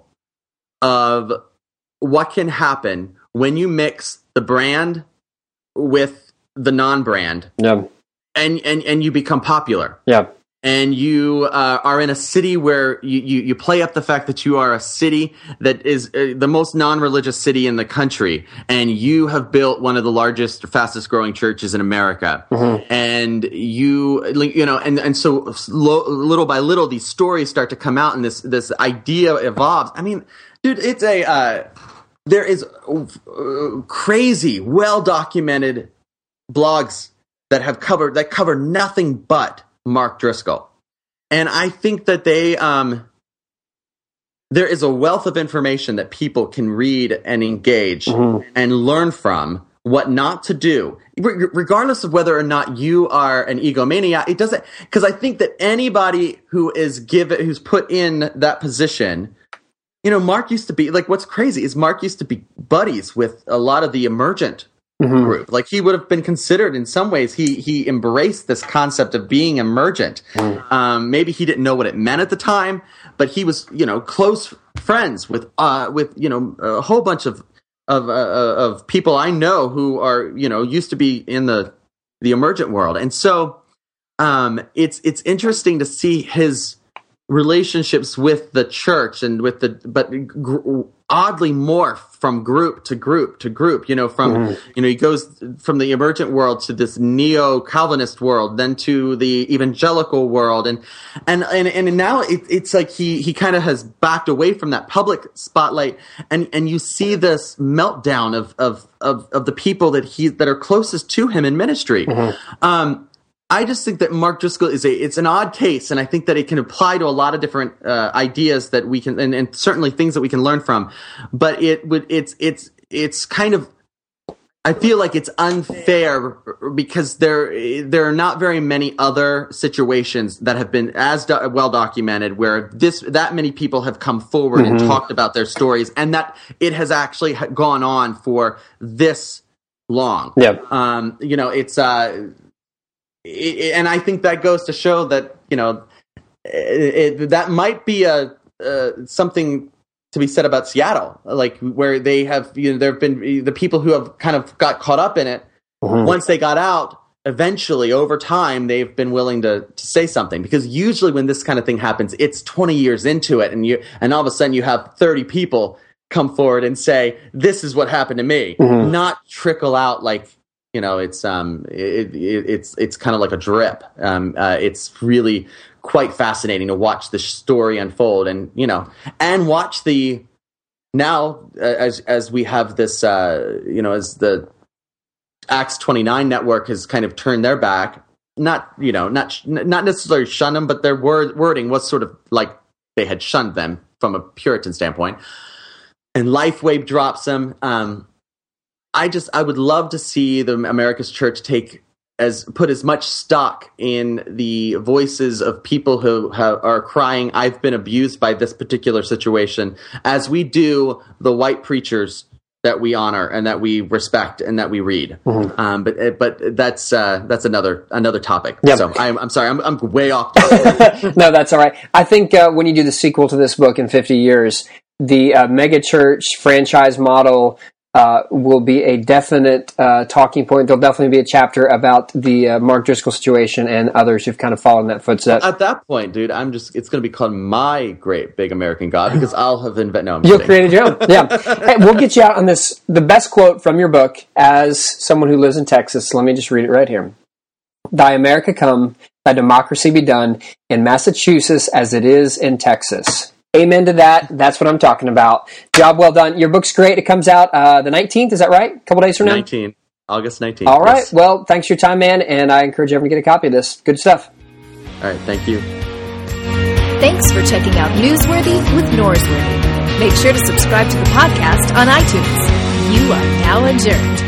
S3: of what can happen when you mix the brand with the non-brand,
S2: yeah,
S3: and, and, and you become popular.
S2: yeah,
S3: And you uh, are in a city where you, you, you play up the fact that you are a city that is uh, the most non-religious city in the country, and you have built one of the largest, fastest growing churches in America. Mm-hmm. And you, you know, and, and so lo- little by little, these stories start to come out, and this, this idea evolves. I mean, dude, it's a, uh, there is uh, crazy, well-documented blogs that have covered, that cover nothing but Mark Driscoll. And I think that they, um, there is a wealth of information that people can read and engage mm-hmm. and learn from what not to do, re- regardless of whether or not you are an egomaniac. It doesn't, because I think that anybody who is given, who's put in that position, you know, Mark used to be, like, what's crazy is Mark used to be buddies with a lot of the emergent mm-hmm. group. Like, he would have been considered, in some ways, he he embraced this concept of being emergent. Mm. Um, maybe he didn't know what it meant at the time, but he was, you know, close friends with, uh, with you know, a whole bunch of of uh, of people I know who are, you know, used to be in the the emergent world. And so um, it's it's interesting to see his relationships with the church and with the, but gr- oddly morph from group to group to group, you know, from, mm-hmm. you know, he goes from the emergent world to this neo-Calvinist world, then to the evangelical world. And, and, and, and now it, it's like he, he kind of has backed away from that public spotlight. And, and you see this meltdown of, of, of, of the people that he, that are closest to him in ministry. Mm-hmm. Um, I just think that Mark Driscoll is a, it's an odd case, and I think that it can apply to a lot of different uh, ideas that we can, and, and certainly things that we can learn from. But it would, it's, it's, it's kind of, I feel like it's unfair because there, there are not very many other situations that have been as do- well documented where this, that many people have come forward mm-hmm. and talked about their stories, and that it has actually gone on for this long.
S2: Yeah.
S3: Um, you know, it's, uh, It, and I think that goes to show that, you know, it, it, that might be a uh, something to be said about Seattle, like where they have, you know, there have been the people who have kind of got caught up in it. Mm-hmm. Once they got out, eventually, over time, they've been willing to, to say something, because usually when this kind of thing happens, it's twenty years into it, and you and all of a sudden you have thirty people come forward and say, "This is what happened to me," mm-hmm. not trickle out like. You know, it's um, it, it, it's it's kind of like a drip. Um, uh, it's really quite fascinating to watch this story unfold, and you know, and watch the now uh, as as we have this, uh, you know, as the Acts twenty-nine network has kind of turned their back. Not you know, not not necessarily shun them, but their word wording was sort of like they had shunned them from a Puritan standpoint. And LifeWave drops them. Um, I just, I would love to see the America's Church take as, put as much stock in the voices of people who have, are crying, "I've been abused by this particular situation," as we do the white preachers that we honor and that we respect and that we read. Mm-hmm. Um, but, but that's, uh, that's another, another topic. Yep. So I'm, I'm sorry, I'm, I'm way off.
S2: No, that's all right. I think, uh, when you do the sequel to this book in fifty years, the, uh, mega church franchise model, Uh, will be a definite uh, talking point. There'll definitely be a chapter about the uh, Mark Driscoll situation and others who've kind of followed in that footstep.
S3: At that point, dude, I'm just, it's going to be called My Great Big American God, because I'll have invented, no, I'm
S2: You'll
S3: kidding.
S2: create your own. Yeah. Hey, we'll get you out on this, the best quote from your book as someone who lives in Texas. Let me just read it right here. "Thy America come, thy democracy be done in Massachusetts as it is in Texas." Amen to that. That's what I'm talking about. Job well done. Your book's great. It comes out uh, the nineteenth. Is that right? A couple days from now?
S3: nineteenth. August nineteenth.
S2: All right.
S3: Yes.
S2: Well, thanks for your time, man. And I encourage everyone to get a copy of this. Good stuff.
S3: All right. Thank you.
S1: Thanks for checking out Newsworthy with Norsworthy. Make sure to subscribe to the podcast on iTunes. You are now adjourned.